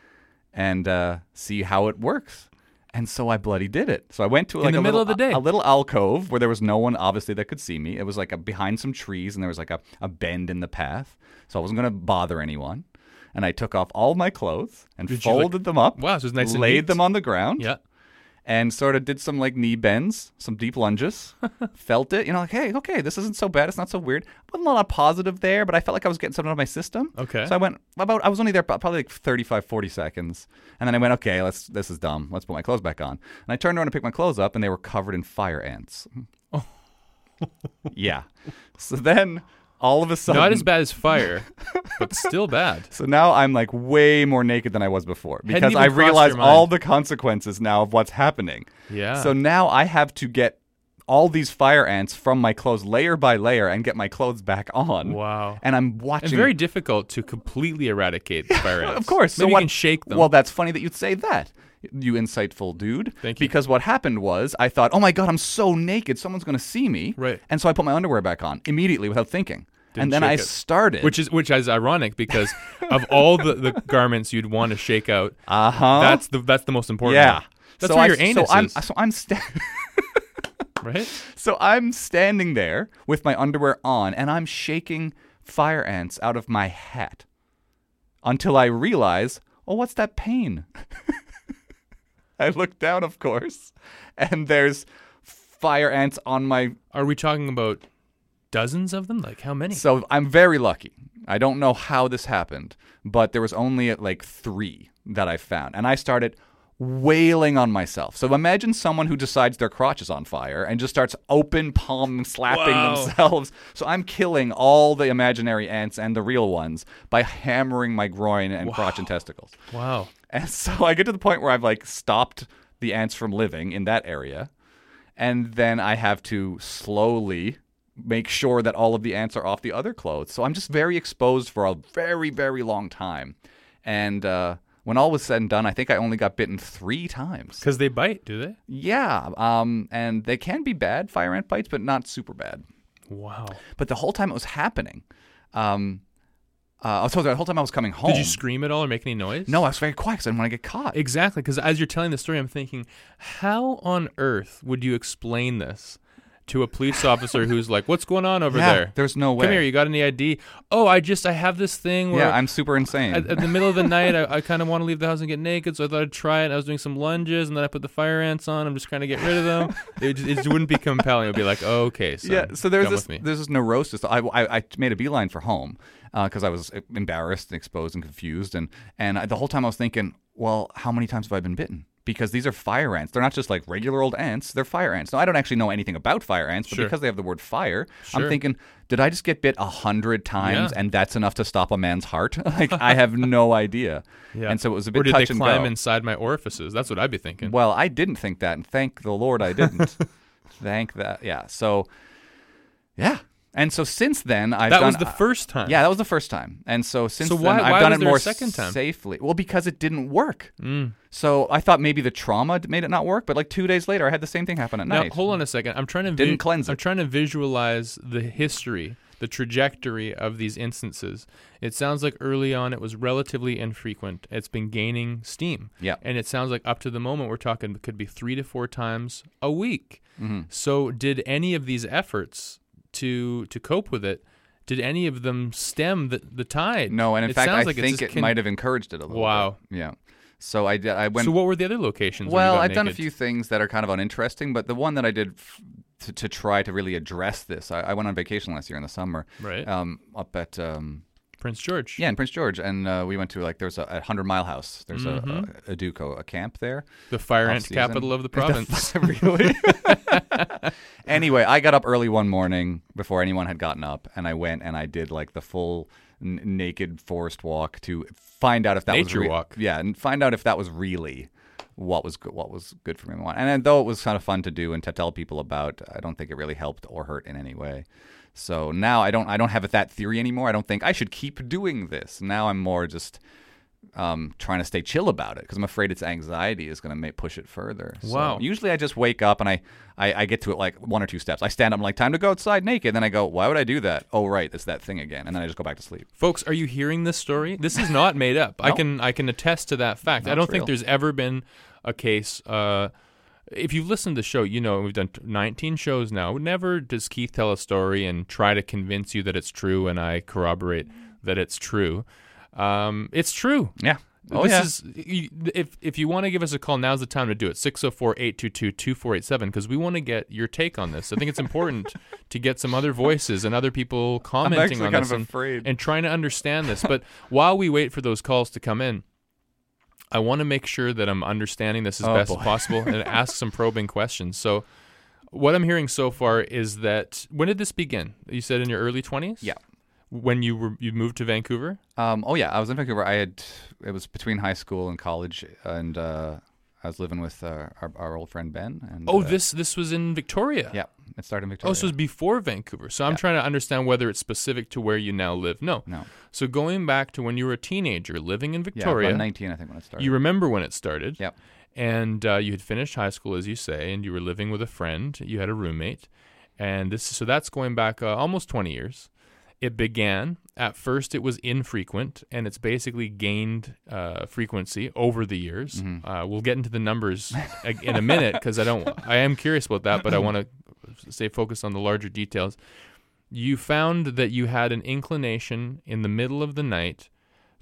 and uh, see how it works. And so I bloody did it. So I went to like the a, middle little, of the day. a little alcove where there was no one obviously that could see me. It was like a, behind some trees, and there was like a, a bend in the path. So I wasn't going to bother anyone. And I took off all my clothes and Did you, like- folded them up. Wow, so it's nice and laid neat. them on the ground. Yeah. And sort of did some like knee bends, some deep lunges, felt it, you know, like, hey, okay, this isn't so bad. It's not so weird. Wasn't a lot of positive there, but I felt like I was getting something out of my system. Okay. So I went about, I was only there probably like thirty-five, forty seconds. And then I went, okay, let's, this is dumb. Let's put my clothes back on. And I turned around to pick my clothes up, and they were covered in fire ants. Oh. Yeah. So then all of a sudden. Not as bad as fire, but still bad. So now I'm like way more naked than I was before, Hadn't because even I crossed realize your mind. all the consequences now of what's happening. Yeah. So now I have to get all these fire ants from my clothes layer by layer and get my clothes back on. Wow. And I'm watching. It's very difficult to completely eradicate the fire ants. Of course. Maybe so you what, can shake them. Well, that's funny that you'd say that, you insightful dude. Thank you. Because what happened was I thought, oh my God, I'm so naked. Someone's going to see me. Right. And so I put my underwear back on immediately without thinking. Didn't and then shake I it. started. Which is which is ironic because of all the, the garments you'd want to shake out, uh-huh. that's the that's the most important yeah. one. That's so where I, your anus so I'm, is. So I'm sta- Right? So I'm standing there with my underwear on, and I'm shaking fire ants out of my hat until I realize, oh, what's that pain? I look down, of course, and there's fire ants on my... Are we talking about dozens of them? Like how many? So I'm very lucky. I don't know how this happened, but there was only like three that I found, and I started wailing on myself. So imagine someone who decides their crotch is on fire and just starts open palm slapping Wow. themselves. So I'm killing all the imaginary ants and the real ones by hammering my groin and Wow. crotch and testicles. Wow. And so I get to the point where I've like stopped the ants from living in that area. And then I have to slowly make sure that all of the ants are off the other clothes. So I'm just very exposed for a very, very long time. And uh, when all was said and done, I think I only got bitten three times. Because they bite, do they? Yeah. Um, and they can be bad, fire ant bites, but not super bad. Wow. But the whole time it was happening, um, uh, so the whole time I was coming home. Did you scream at all or make any noise? No, I was very quiet because I didn't want to get caught. Exactly, because as you're telling the story, I'm thinking, how on earth would you explain this to a police officer who's like, what's going on over yeah, there? There's no way. Come here, you got any I D? Oh, I just, I have this thing where Yeah, I'm super insane. at, at the middle of the night, I, I kind of want to leave the house and get naked, so I thought I'd try it. I was doing some lunges, and then I put the fire ants on. I'm just trying to get rid of them. It, just, it just wouldn't be compelling. It would be like, oh, okay, son, yeah, so there's come this with me. there's this neurosis. I, I, I made a beeline for home because uh, I was embarrassed and exposed and confused. And, and I, the whole time I was thinking, well, how many times have I been bitten? Because these are fire ants. They're not just like regular old ants. They're fire ants. Now, I don't actually know anything about fire ants, but Sure. because they have the word fire, Sure. I'm thinking, did I just get bit a hundred times Yeah. and that's enough to stop a man's heart? Like, I have no idea. Yeah. And so it was a bit Or did touch they and climb go. inside my orifices? That's what I'd be thinking. Well, I didn't think that, and thank the Lord I didn't. Thank that. Yeah. So, yeah. And so since then, I've that done. was the first time. Yeah, that was the first time. And so since So then, why- I've why done was it there a more second time? safely. Well, because it didn't work. Mm. So I thought maybe the trauma made it not work, but like two days later, I had the same thing happen at Now, night. hold on a second. I'm trying to Didn't cleanse it. I'm trying to visualize the history, the trajectory of these instances. It sounds like early on it was relatively infrequent. It's been gaining steam. Yeah. And it sounds like up to the moment we're talking it could be three to four times a week. Mm-hmm. So did any of these efforts to to cope with it, did any of them stem the, the tide? No, and in It fact, sounds I like it's think just it con- might have encouraged it a little Wow. bit. Yeah. So I, did- I went. So what were the other locations? where you Well, got I've done a naked? few things that are kind of uninteresting, but the one that I did f- to, to try to really address this, I, I went on vacation last year in the summer, Right. um, up at um, Prince George. yeah, in Prince George, and uh, we went to like there's a, a Hundred Mile House. There's Mhm. a, a, a Duco, a camp there. The fire ant Off-season. capital of the province. really? Anyway, I got up early one morning before anyone had gotten up, and I went and I did like the full n- naked forest walk to find out if that was Nature re- walk. Yeah, and find out if that was really what was go- what was good for me. And then, though it was kind of fun to do and to tell people about, I don't think it really helped or hurt in any way. So now I don't I don't have that theory anymore. I don't think I should keep doing this. Now I'm more just um, trying to stay chill about it because I'm afraid its anxiety is going to make push it further. So Wow. usually I just wake up and I, I, I get to it like one or two steps. I stand up, I'm like, time to go outside naked. Then I go, why would I do that? Oh, right, it's that thing again. And then I just go back to sleep. Folks, are you hearing this story? This is not made up. I No. can I can attest to that fact. No, I don't it's think real. there's ever been a case. Uh, if you've listened to the show, you know we've done nineteen shows now. Never does Keith tell a story and try to convince you that it's true, and I corroborate that it's true. Um, it's true. Yeah. Oh, this yeah. is you- if if you want to give us a call, now's the time to do it. six oh four, eight two two, two four eight seven because we want to get your take on this. I think it's important to get some other voices and other people commenting actually on kind this of and, afraid. and trying to understand this. But while we wait for those calls to come in, I want to make sure that I'm understanding this as Oh, best boy. as possible and ask some probing questions. So what I'm hearing so far is that when did this begin? You said in your early twenties? Yeah. When you were you moved to Vancouver? Um, oh, yeah, I was in Vancouver. I had, it was between high school and college, and uh, I was living with uh, our, our old friend Ben. And, Oh, uh, this this was in Victoria. Yeah, it started in Victoria. Oh, so it was before Vancouver. So I'm Yeah. trying to understand whether it's specific to where you now live. No. No. So going back to when you were a teenager living in Yeah, Victoria, around nineteen, I think, when it started. you remember when it started. Yep. And uh, you had finished high school, as you say, and you were living with a friend. You had a roommate. And this, so that's going back uh, almost twenty years. It began, at first it was infrequent, and it's basically gained uh, frequency over the years. Mm-hmm. Uh, we'll get into the numbers in a minute because I don't. I am curious about that, but I want to stay focused on the larger details. You found that you had an inclination in the middle of the night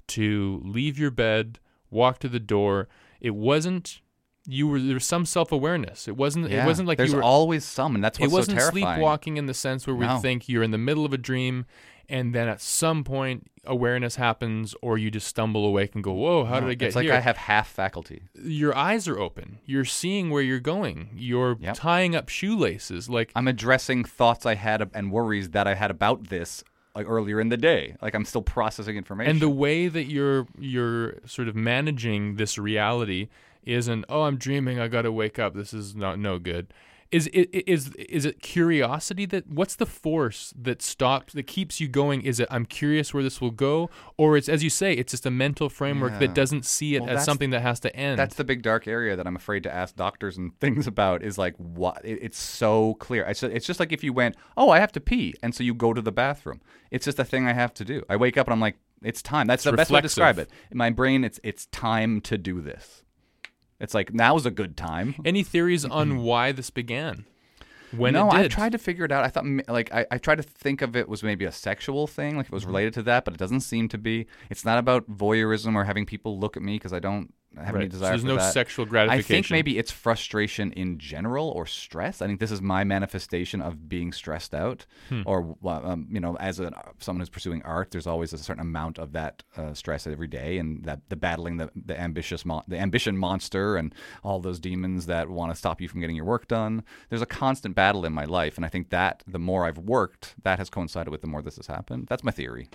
to leave your bed, walk to the door. It wasn't. You were there was some self-awareness. It wasn't. Yeah, It wasn't like there's you were. always some, and that's what's It wasn't so terrifying. sleepwalking in the sense where we No. think you're in the middle of a dream, and then at some point awareness happens, or you just stumble awake and go, "Whoa, how did I get It's like here?" I have half faculty. Your eyes are open. You're seeing where you're going. You're Yep. tying up shoelaces. Like I'm addressing thoughts I had ab- and worries that I had about this like earlier in the day. Like I'm still processing information. And the way that you're you're sort of managing this reality isn't, oh, I'm dreaming, I got to wake up, this is not no good. Is it is is it curiosity that what's the force that stops that keeps you going? Is it I'm curious where this will go, or it's as you say, it's just a mental framework Yeah. that doesn't see it Well, as that's- something that has to end? That's the big dark area that I'm afraid to ask doctors and things about. Is like what it, it's so clear. It's it's just like if you went, oh, I have to pee, and so you go to the bathroom. It's just a thing I have to do. I wake up and I'm like, it's time. That's It's the best way to reflexive. describe it. In my brain, it's it's time to do this. It's like now's a good time. Any theories on why this began? When no, it did? I tried to figure it out. I thought, m- like, I, I tried to think of it was maybe a sexual thing, like it was related to that, but it doesn't seem to be. It's not about voyeurism or having people look at me because I don't have any Right. So desire there's for no that. sexual I gratification. think maybe it's frustration in general or stress. I think this is my manifestation of being stressed out, Hmm. or well, um, you know, as a, someone who's pursuing art, there's always a certain amount of that uh, stress every day, and that the battling the the ambitious mon- the ambition monster and all those demons that want to stop you from getting your work done. There's a constant battle in my life, and I think that the more I've worked, that has coincided with the more this has happened. That's my theory.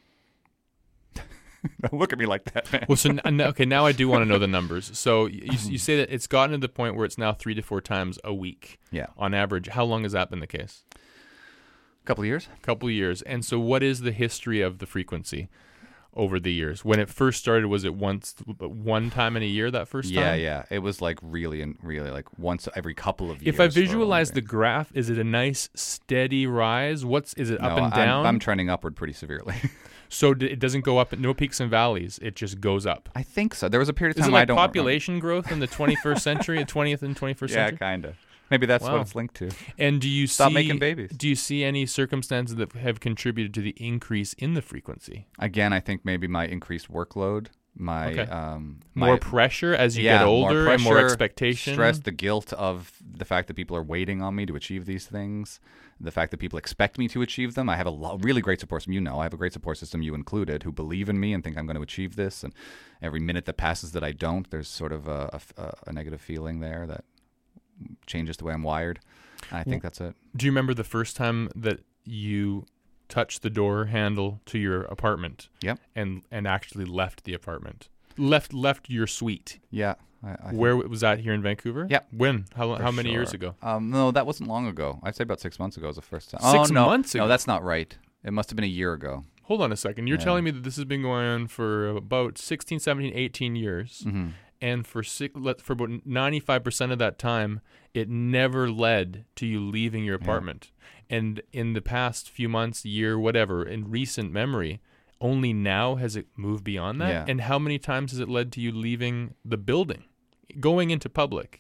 Don't look at me like that, man. Well, so n- n- okay, now I do want to know the numbers. So you, you say that it's gotten to the point where it's now three to four times a week Yeah, on average. How long has that been the case? a couple of years. A couple of years. And so what is the history of the frequency over the years? When it first started, was it once, one time in a year that first Yeah, time? yeah. It was like really and really like once every couple of years. If I for a long visualize the time. graph, is it a nice steady rise? What's is it up No, and I'm- down? I'm, trending upward pretty severely. so d- it doesn't go up, no peaks and valleys. It just goes up. I think so. There was a period of Is time it where I like don't population growth in the twenty-first century, twentieth and twenty-first remember. century? Yeah, kind of. Maybe that's Wow. what it's linked to. And do you Stop see making babies. Do you see any circumstances that have contributed to the increase in the frequency? Again, I think maybe my increased workload, my Okay. um, More my, pressure as you yeah, get older more and more pressure, expectation. stress, the guilt of the fact that people are waiting on me to achieve these things, the fact that people expect me to achieve them. I have a lo- really great support system. You know, I have a great support system, you included, who believe in me and think I'm going to achieve this. And every minute that passes that I don't, there's sort of a, a, a negative feeling there that changes the way I'm wired. And I think that's it. Do you remember the first time that you touched the door handle to your apartment? Yep. And and actually left the apartment, left left your suite. Yeah. I, I think- Where was that? Here in Vancouver? Yep. When? How For how many years sure. ago? Um, no, that wasn't long ago. I'd say about six months ago was the first time. Six oh, no. months ago? No, that's not right. It must have been a year ago. Hold on a second. You're Yeah. telling me that this has been going on for about sixteen, seventeen, eighteen years. Mm-hmm. And for six, let- for about ninety-five percent of that time, it never led to you leaving your apartment. And in the past few months, year, whatever, in recent memory, only now has it moved beyond that. Yeah. And how many times has it led to you leaving the building, going into public?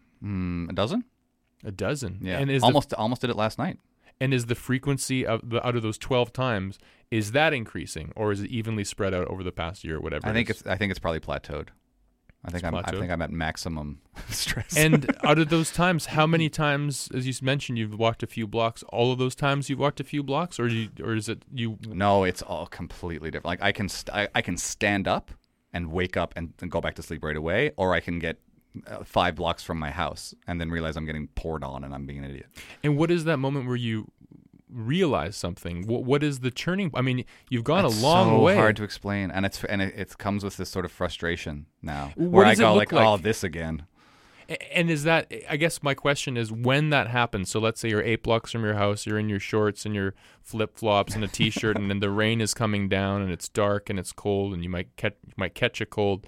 Mm, a dozen? A dozen. Yeah. And is almost almost did it last night. the, and is the frequency of the out of those twelve times, is that increasing, or is it evenly spread out over the past year, or whatever? I it think is? it's I think it's probably plateaued. I think It's I'm I plateaued? think I'm at maximum stress. And out of those times, how many times, as you mentioned, you've walked a few blocks? All of those times you've walked a few blocks, or you, or is it you? no, it's all completely different. Like I can st- I, I can stand up and wake up and, and go back to sleep right away, or I can get uh, five blocks from my house and then realize I'm getting poured on and I'm being an idiot. And what is that moment where you realize something? What what is the turning? I mean, you've gone It's a long so way. hard to explain, and it's and it, it comes with this sort of frustration now, What where I does it go look like, like? oh, this again. A- And is that, I guess my question is when that happens. So let's say you're eight blocks from your house, you're in your shorts and your flip flops and a t-shirt, and then the rain is coming down and it's dark and it's cold and you might catch, you might catch a cold.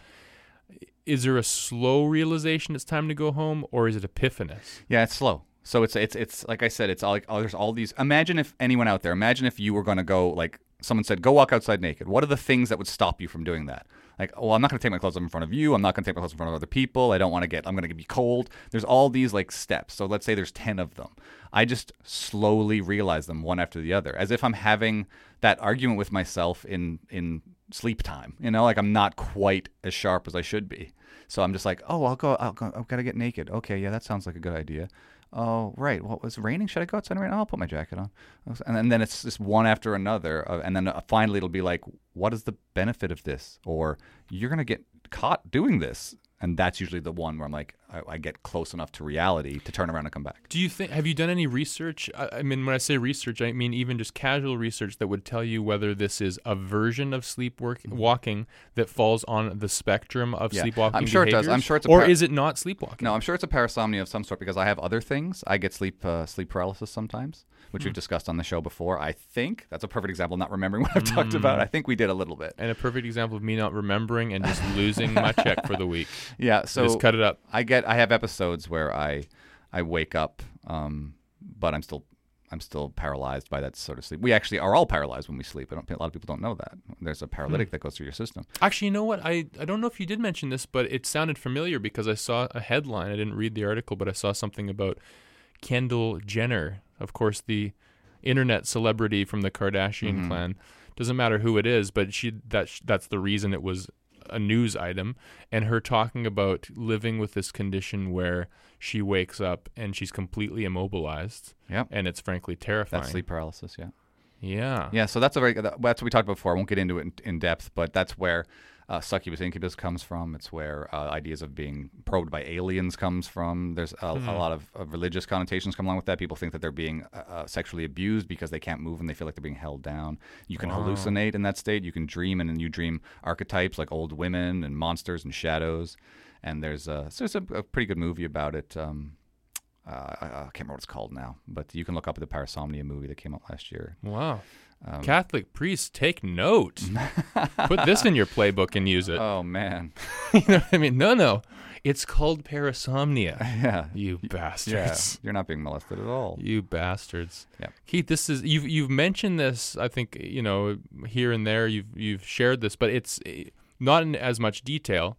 Is there a slow realization it's time to go home, or is it epiphanous? Yeah, it's slow. So it's it's it's like I said, it's all like oh, there's all these. Imagine if anyone out there, imagine if you were going to go, like someone said, go walk outside naked. What are the things that would stop you from doing that? Like, well, I'm not going to take my clothes off in front of you. I'm not going to take my clothes in front of other people. I don't want to get, I'm going to be cold. There's all these like steps. So let's say there's ten of them. I just slowly realize them one after the other, as if I'm having that argument with myself in, in sleep time, you know, like I'm not quite as sharp as I should be. So I'm just like, oh, I'll go, I'll go, I've got to get naked. Okay. Yeah, that sounds like a good idea. Oh, right. Well, was it raining? Should I go outside and rain? Oh, I'll put my jacket on. And then, and then it's just one after another. Uh, and then uh, finally it'll be like, what is the benefit of this? Or you're going to get caught doing this. And that's usually the one where I'm like, I, I get close enough to reality to turn around and come back. Do you think, have you done any research? I, I mean, when I say research, I mean even just casual research that would tell you whether this is a version of sleepwalking that falls on the spectrum of Yeah, sleepwalking I'm sure it behaviors? does. I'm sure it's a Or par- is it not sleepwalking? No, I'm sure it's a parasomnia of some sort because I have other things. I get sleep uh, sleep paralysis sometimes, which Mm. we've discussed on the show before. I think that's a perfect example of not remembering what I've mm. talked about. I think we did a little bit. And a perfect example of me not remembering and just losing my check for the week. Yeah, so just cut it up. I get I have episodes where I I wake up, um, but I'm still I'm still paralyzed by that sort of sleep. We actually are all paralyzed when we sleep. I don't, a lot of people don't know that. There's a paralytic hmm. that goes through your system. Actually, you know what? I, I don't know if you did mention this, but it sounded familiar because I saw a headline. I didn't read the article, but I saw something about Kendall Jenner, of course, the internet celebrity from the Kardashian mm-hmm. clan. Doesn't matter who it is, but she that that's the reason it was a news item, and her talking about living with this condition where she wakes up and she's completely immobilized. Yep. And it's frankly terrifying. That's sleep paralysis, yeah. Yeah. Yeah, so that's a very that's what we talked about before. I won't get into it in, in depth, but that's where uh, succubus incubus comes from. It's where uh, ideas of being probed by aliens comes from. There's a, mm. a lot of, of religious connotations come along with that. People think that they're being uh, sexually abused because they can't move and they feel like they're being held down. You can wow. hallucinate in that state. You can dream, and then you dream archetypes like old women and monsters and shadows. And there's a, so there's a, a pretty good movie about it. Um, uh, I, I can't remember what it's called now, but you can look up the Parasomnia movie that came out last year. Wow. Um, Catholic priests, take note. Put this in your playbook and use it. Oh, man. You know what I mean? No, no. It's called parasomnia. Yeah. You bastards. Yeah. You're not being molested at all. You bastards. Yeah. Keith, this is you've you've mentioned this, I think, you know, here and there you've you've shared this, but it's not in as much detail.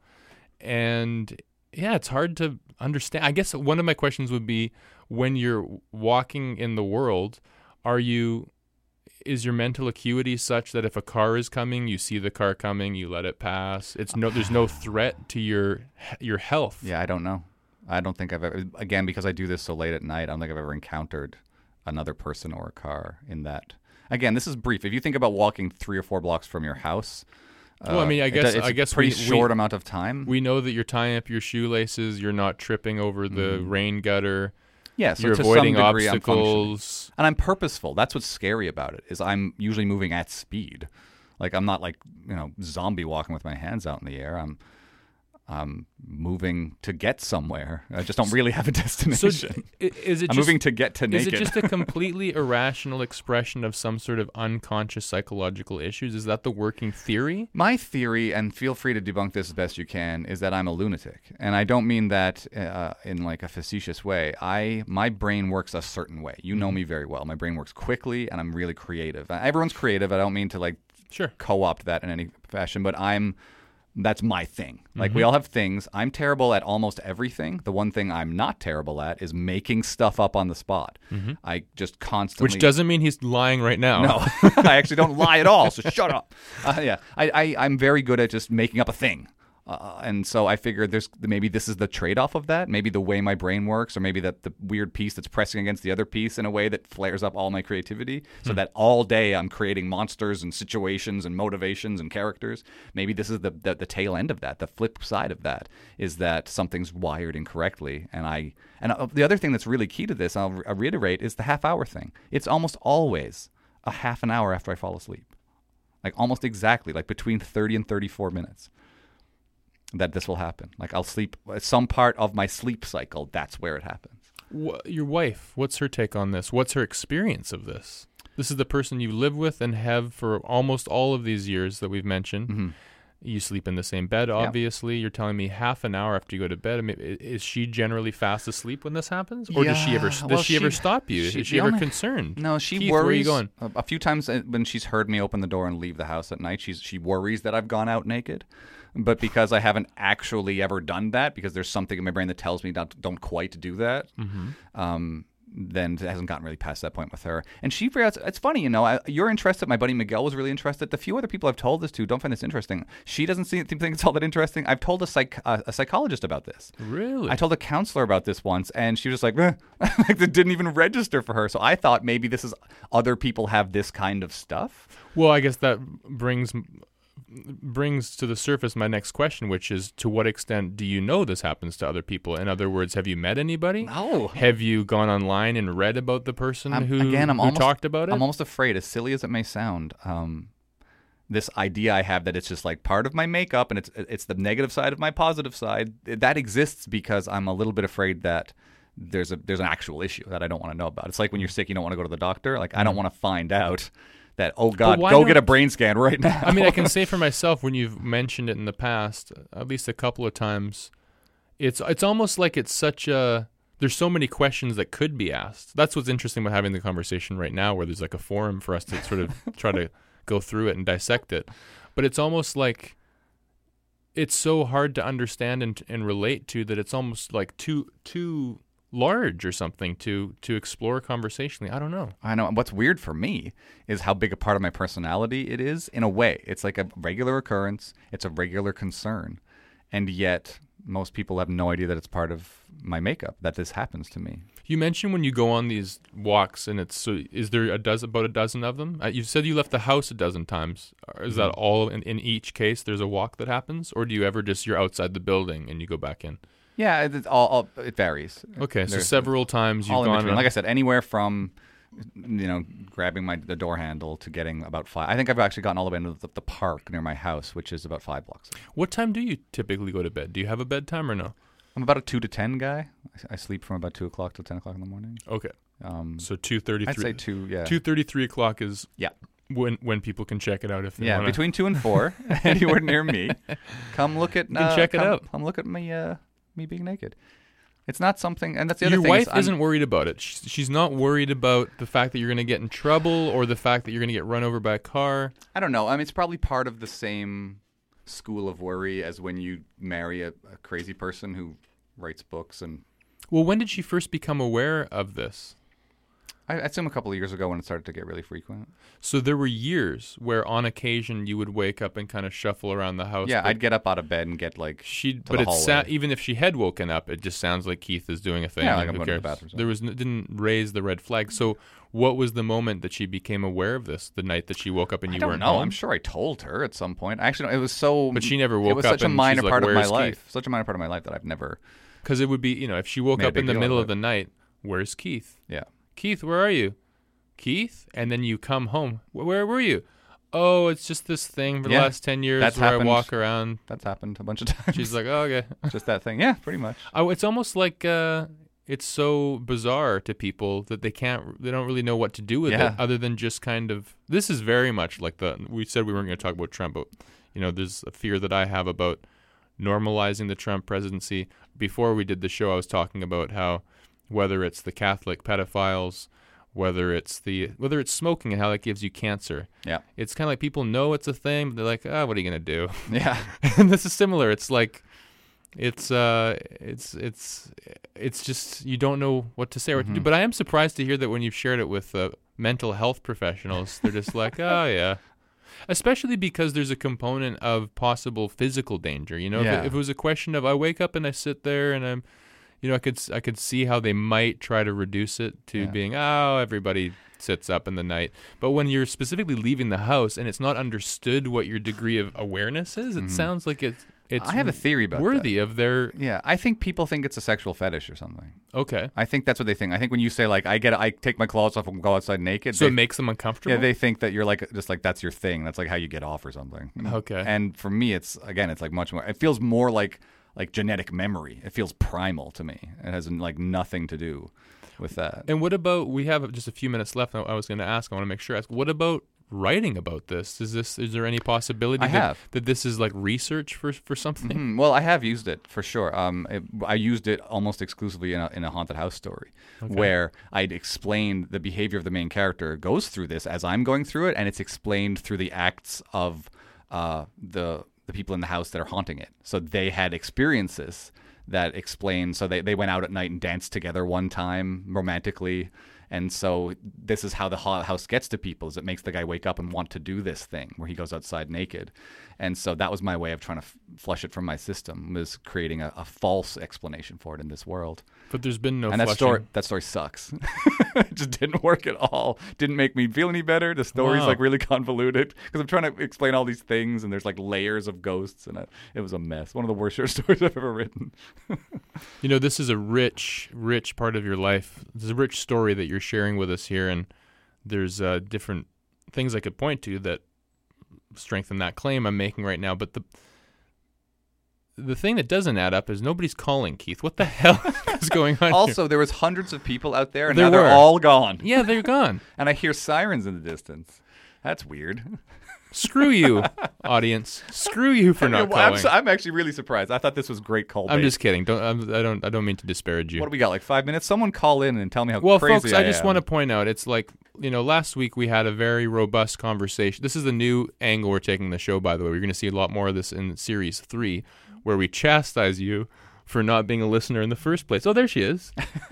And yeah, it's hard to understand. I guess one of my questions would be, when you're walking in the world, are you is your mental acuity such that if a car is coming, you see the car coming, you let it pass? It's no, there's no threat to your your health. Yeah, I don't know. I don't think I've ever, again, because I do this so late at night, I don't think I've ever encountered another person or a car in that. Again, this is brief. If you think about walking three or four blocks from your house, well, uh, I mean, I guess it's I guess a pretty we, short we, amount of time. We know that you're tying up your shoelaces. You're not tripping over the mm. rain gutter. Yeah, so you're to avoiding some degree, obstacles, I'm and I'm purposeful. That's what's scary about it. Is I'm usually moving at speed. Like I'm not like you know zombie walking with my hands out in the air. I'm I'm moving to get somewhere. I just don't really have a destination. So is it I'm just, moving to get to naked. Is it just a completely irrational expression of some sort of unconscious psychological issues? Is that the working theory? My theory, and feel free to debunk this as best you can, is that I'm a lunatic. And I don't mean that uh, in like a facetious way. I My brain works a certain way. You know me very well. My brain works quickly, and I'm really creative. Everyone's creative. I don't mean to like sure. co-opt that in any fashion, but I'm... That's my thing. Like, mm-hmm. we all have things. I'm terrible at almost everything. The one thing I'm not terrible at is making stuff up on the spot. Mm-hmm. I just constantly... Which doesn't mean he's lying right now. No, I actually don't lie at all, so shut up. Uh, yeah, I, I, I'm very good at just making up a thing. Uh, and so I figured there's maybe this is the trade-off of that. Maybe the way my brain works, or maybe that the weird piece that's pressing against the other piece in a way that flares up all my creativity, so hmm. that all day I'm creating monsters and situations and motivations and characters. Maybe this is the, the the tail end of that. The flip side of that is that something's wired incorrectly. And I and the other thing that's really key to this, I'll, I'll reiterate, is the half-hour thing. It's almost always a half an hour after I fall asleep, like almost exactly, like between thirty and thirty-four minutes. that this will happen. Like I'll sleep some part of my sleep cycle. That's where it happens. Wh- Your wife, what's her take on this? What's her experience of this? This is the person you live with and have for almost all of these years that we've mentioned. Mm-hmm. You sleep in the same bed, obviously. Yeah. You're telling me half an hour after you go to bed. I mean, is she generally fast asleep when this happens? Or yeah. does she ever does well, she, she ever stop you? She, is she ever only, concerned? No, she Keith, worries. Where are you going? A, a few times when she's heard me open the door and leave the house at night, she's she worries that I've gone out naked. But because I haven't actually ever done that, because there's something in my brain that tells me not, don't quite do that, Mm-hmm. um, then it hasn't gotten really past that point with her. And she figures it's funny, you know, I, you're interested. My buddy Miguel was really interested. The few other people I've told this to don't find this interesting. She doesn't see, think it's all that interesting. I've told a, psych, uh, a psychologist about this. Really? I told a counselor about this once, and she was just like, eh. Like it didn't even register for her. So I thought maybe this is other people have this kind of stuff. Well, I guess that brings brings to the surface my next question, which is, to what extent do you know this happens to other people? In other words, have you met anybody? No. Have you gone online and read about the person I'm, who, again, I'm who almost, talked about it? I'm almost afraid, as silly as it may sound, um, this idea I have that it's just like part of my makeup and it's it's the negative side of my positive side, that exists because I'm a little bit afraid that there's a there's an actual issue that I don't want to know about. It's like when you're sick, you don't want to go to the doctor. Like, I don't want to find out that, oh, God, go get a brain scan right now. I mean, I can say for myself, when you've mentioned it in the past, at least a couple of times, it's it's almost like it's such a, there's so many questions that could be asked. That's what's interesting about having the conversation right now, where there's like a forum for us to sort of try to go through it and dissect it. But it's almost like it's so hard to understand and, and relate to that it's almost like too too large or something to to explore conversationally. I don't know. I know. What's weird for me is how big a part of my personality it is. In a way, it's like a regular occurrence. It's a regular concern. And yet most people have no idea that it's part of my makeup, that this happens to me. You mentioned when you go on these walks, and it's so. Is there a dozen, about a dozen of them? Uh, you said you left the house a dozen times. Is that all in, in each case? There's a walk that happens, or do you ever just you're outside the building and you go back in? Yeah, it's all, all it varies. Okay, so There's several times you've all in gone. between. on- Like I said, anywhere from you know grabbing my the door handle to getting about five. I think I've actually gotten all the way into the, the park near my house, which is about five blocks. What time do you typically go to bed? Do you have a bedtime or no? I'm about a two to ten guy. I, I sleep from about two o'clock till ten o'clock in the morning. Okay, Um, so two thirty-three. I'd say two. Yeah. Two thirty-three o'clock is Yeah. when when people can check it out if they Yeah, wanna. between two and four, anywhere near me. Come look at. You can uh, check it come, out. Come look at me. Uh, me being naked. It's not something, and that's the other Your thing. wife is I'm- isn't worried about it. She's, she's not worried about the fact that you're going to get in trouble or the fact that you're going to get run over by a car. I don't know. I mean, it's probably part of the same school of worry as when you marry a, a crazy person who writes books. And Well, when did she first become aware of this? I, I assume a couple of years ago when it started to get really frequent. So there were years where on occasion you would wake up and kind of shuffle around the house. Yeah, but I'd get up out of bed and get like she, to but the it sa- hallway. even if she had woken up, it just sounds like Keith is doing a thing. Yeah, and like I'm who going to the cares? bathroom. There was n- didn't raise the red flag. So what was the moment that she became aware of this? The night that she woke up and you I don't weren't know. home? I'm sure I told her at some point. Actually, no, it was so. But she never It woke was up such a and she's minor like, part of my "Where's life. Keith?" Such a minor part of my life that I've never. Because it would be, you know, if she woke Made a up in big the deal middle out of of the night, where's Keith? Yeah. Keith, where are you? Keith? And then you come home. "Wh- Where were you? Oh, it's just this thing for the Yeah, last ten years that's where happened. I walk around. That's happened a bunch of times. She's like, oh, okay. just that thing. Yeah, pretty much. Oh, it's almost like uh, it's so bizarre to people that they can't, they don't really know what to do with Yeah. it other than just kind of, this is very much like the, we said we weren't going to talk about Trump, but, you know, there's a fear that I have about normalizing the Trump presidency. Before we did the show, I was talking about how whether it's the Catholic pedophiles, whether it's the whether it's smoking and how that gives you cancer. Yeah. It's kind of like people know it's a thing, but they're like, ah, what are you gonna do? Yeah. And this is similar. It's like, it's uh, it's it's it's just you don't know what to say or what to do. Mhm. But I am surprised to hear that when you've shared it with uh, mental health professionals, they're just like, oh yeah. Especially because there's a component of possible physical danger. You know, Yeah. if, it, if it was a question of I wake up and I sit there and I'm, you know, I could s- I could see how they might try to reduce it to Yeah. being, oh, everybody sits up in the night. But when you're specifically leaving the house and it's not understood what your degree of awareness is, it Mhm. sounds like it's it's I have a theory about worthy that. of their. Yeah, I think people think it's a sexual fetish or something. Okay. I think that's what they think. I think when you say like I get I take my clothes off and go outside naked, So they, it makes them uncomfortable. yeah, they think that you're like just like that's your thing. That's like how you get off or something. Okay. And for me, it's again, it's like much more. It feels more like like genetic memory. It feels primal to me. It has like nothing to do with that. And what about, we have just a few minutes left. I was going to ask, I want to make sure I ask, what about writing about this? Is this is there any possibility I that, have. that this is like research for for something? Hmm, well, I have used it for sure. Um, it, I used it almost exclusively in a, in a haunted house story, Okay. where I'd explained the behavior of the main character goes through this as I'm going through it, and it's explained through the acts of uh, the the people in the house that are haunting it. So they had experiences that explain. So they, they went out at night and danced together one time romantically. And so this is how the ha- house gets to people, is it makes the guy wake up and want to do this thing where he goes outside naked. And so that was my way of trying to f- flush it from my system, was creating a, a false explanation for it in this world. But there's been no and that flushing. story that story sucks. It just didn't work at all. Didn't make me feel any better. The story's Wow. like really convoluted because I'm trying to explain all these things, and there's like layers of ghosts, and it, it was a mess. One of the worst short stories I've ever written. You know, this is a rich, rich part of your life. This is a rich story that you're sharing with us here, and there's uh, different things I could point to that strengthen that claim I'm making right now. But the the thing that doesn't add up is nobody's calling, Keith. What the hell is going on here? Also, there was hundreds of people out there, and There now they're were. all gone. Yeah, they're gone. And I hear sirens in the distance. That's weird. Screw you, audience. Screw you for not Well, I'm, calling. so- I'm actually really surprised. I thought this was great call. I'm bait. just kidding. Don't I'm, I don't I don't mean to disparage you. What do we got? Like five minutes? Someone call in and tell me how Well, crazy folks, I I just am. want to point out, it's like, you know, last week we had a very robust conversation. This is the new angle we're taking the show, by the way. We're going to see a lot more of this in series three, where we chastise you for not being a listener in the first place. Oh, there she is.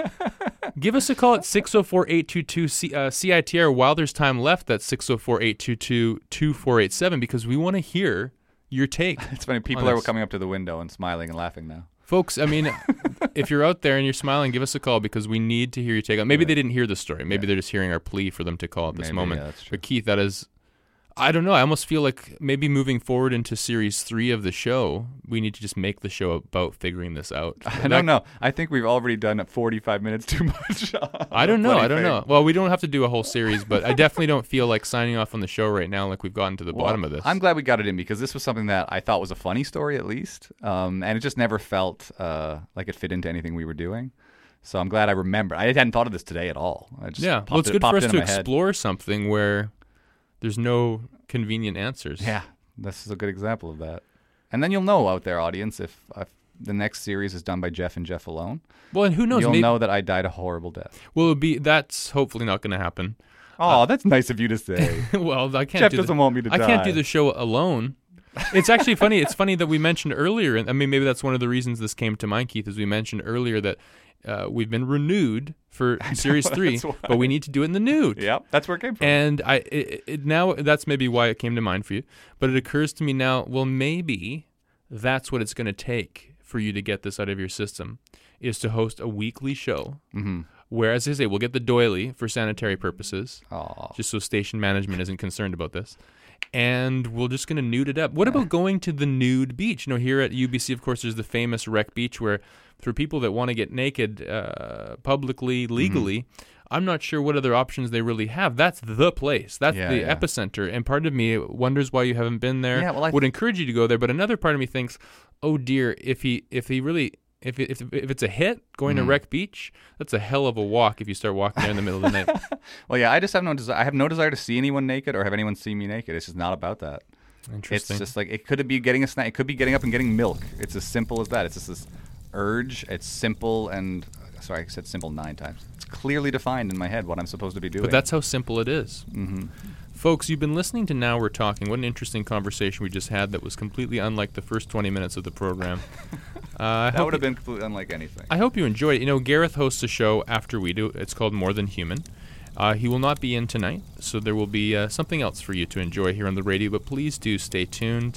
Give us a call at six oh four, eight two two, C I T R. While there's time left, that's six oh four, eight two two, two four eight seven, because we want to hear your take. It's funny. People on are this. coming up to the window and smiling and laughing now. Folks, I mean, if you're out there and you're smiling, give us a call, because we need to hear your take on. Maybe they didn't hear the story. Maybe they're just hearing our plea for them to call at this Maybe, moment. yeah, that's true. But Keith, that is, I don't know. I almost feel like maybe moving forward into series three of the show, we need to just make the show about figuring this out. I don't know. I think we've already done it forty-five minutes too much. I don't know. Bloody I don't thing. know. Well, we don't have to do a whole series, but I definitely don't feel like signing off on the show right now like we've gotten to the Well, bottom of this. I'm glad we got it in, because this was something that I thought was a funny story, at least, um, and it just never felt uh, like it fit into anything we were doing. So I'm glad I remember. I hadn't thought of this today at all. I just yeah. popped Well, it's it, good popped for us it in to my head. explore something where there's no convenient answers. Yeah, this is a good example of that. And then you'll know, out there, audience, if, if the next series is done by Jeff and Jeff alone. Well, and who knows? You'll maybe, know that I died a horrible death. Well, it'll be that's hopefully not going to happen. Oh, that's nice of you to say. Well, I can't. Jeff do doesn't the, want me to I die. can't do the show alone. It's actually funny. It's funny that we mentioned earlier, and I mean, maybe that's one of the reasons this came to mind, Keith, as we mentioned earlier that uh, we've been renewed for series three, that's why. but we need to do it in the nude. Yep, that's where it came from. And I it, it, now that's maybe why it came to mind for you. But it occurs to me now, well, maybe that's what it's going to take for you to get this out of your system, is to host a weekly show. mm-hmm. Where, as I say, we'll get the doily for sanitary purposes, Aw. just so station management isn't concerned about this. And we're just going to nude it up. What about going to the nude beach? You know, here at U B C, of course, there's the famous Wreck Beach, where for people that want to get naked uh, publicly, legally, Mm-hmm. I'm not sure what other options they really have. That's the place. That's Yeah, the yeah. epicenter. And part of me wonders why you haven't been there. Yeah, well, I would th- encourage you to go there. But another part of me thinks, oh dear, if he if he really if it, if if it's a hit going Mm-hmm. to Wreck Beach, that's a hell of a walk if you start walking there in the middle of the night. Well, yeah, I just have no desire. I have no desire to see anyone naked or have anyone see me naked. It's just not about that. It's Interesting. just like, it could be getting a snack. It could be getting up and getting milk. It's as simple as that. It's just this urge. It's simple and sorry, I said simple nine times. It's clearly defined in my head what I'm supposed to be doing. But that's how simple it is. Mm-hmm. Folks, you've been listening to Now We're Talking. What an interesting conversation we just had that was completely unlike the first twenty minutes of the program. Uh, I That hope would have you- been completely unlike anything. I hope you enjoyed it. You know, Gareth hosts a show after we do. It's called More Than Human. Uh, he will not be in tonight, so there will be uh, something else for you to enjoy here on the radio, but please do stay tuned.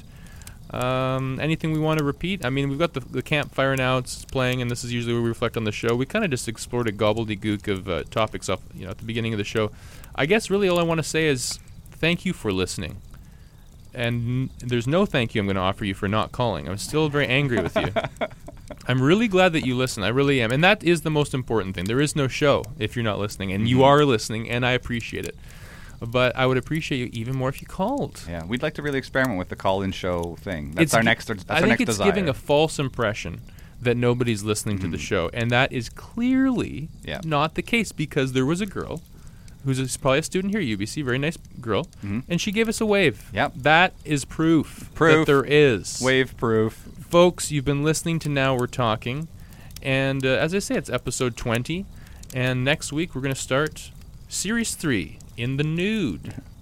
Um, anything we want to repeat? I mean, we've got the, the campfire now. It's playing, and this is usually where we reflect on the show. We kind of just explored a gobbledygook of uh, topics off, you know, at the beginning of the show. I guess really all I want to say is thank you for listening. and n- there's no thank you I'm going to offer you for not calling. I'm still very angry with you. I'm really glad that you listen. I really am. And that is the most important thing. There is no show if you're not listening, and you are listening, and I appreciate it. But I would appreciate you even more if you called. Yeah, we'd like to really experiment with the call-in show thing. That's It's our gi- next. That's I our think next it's desire. giving a false impression that nobody's listening to the show, and that is clearly Yeah. not the case, because there was a girl who's a, probably a student here at U B C, very nice girl, Mhm. and she gave us a wave. Yep. That is proof, Proof. that there is. Wave proof. Folks, you've been listening to Now We're Talking, and uh, as I say, it's episode twenty, and next week we're going to start series three, In the Nude.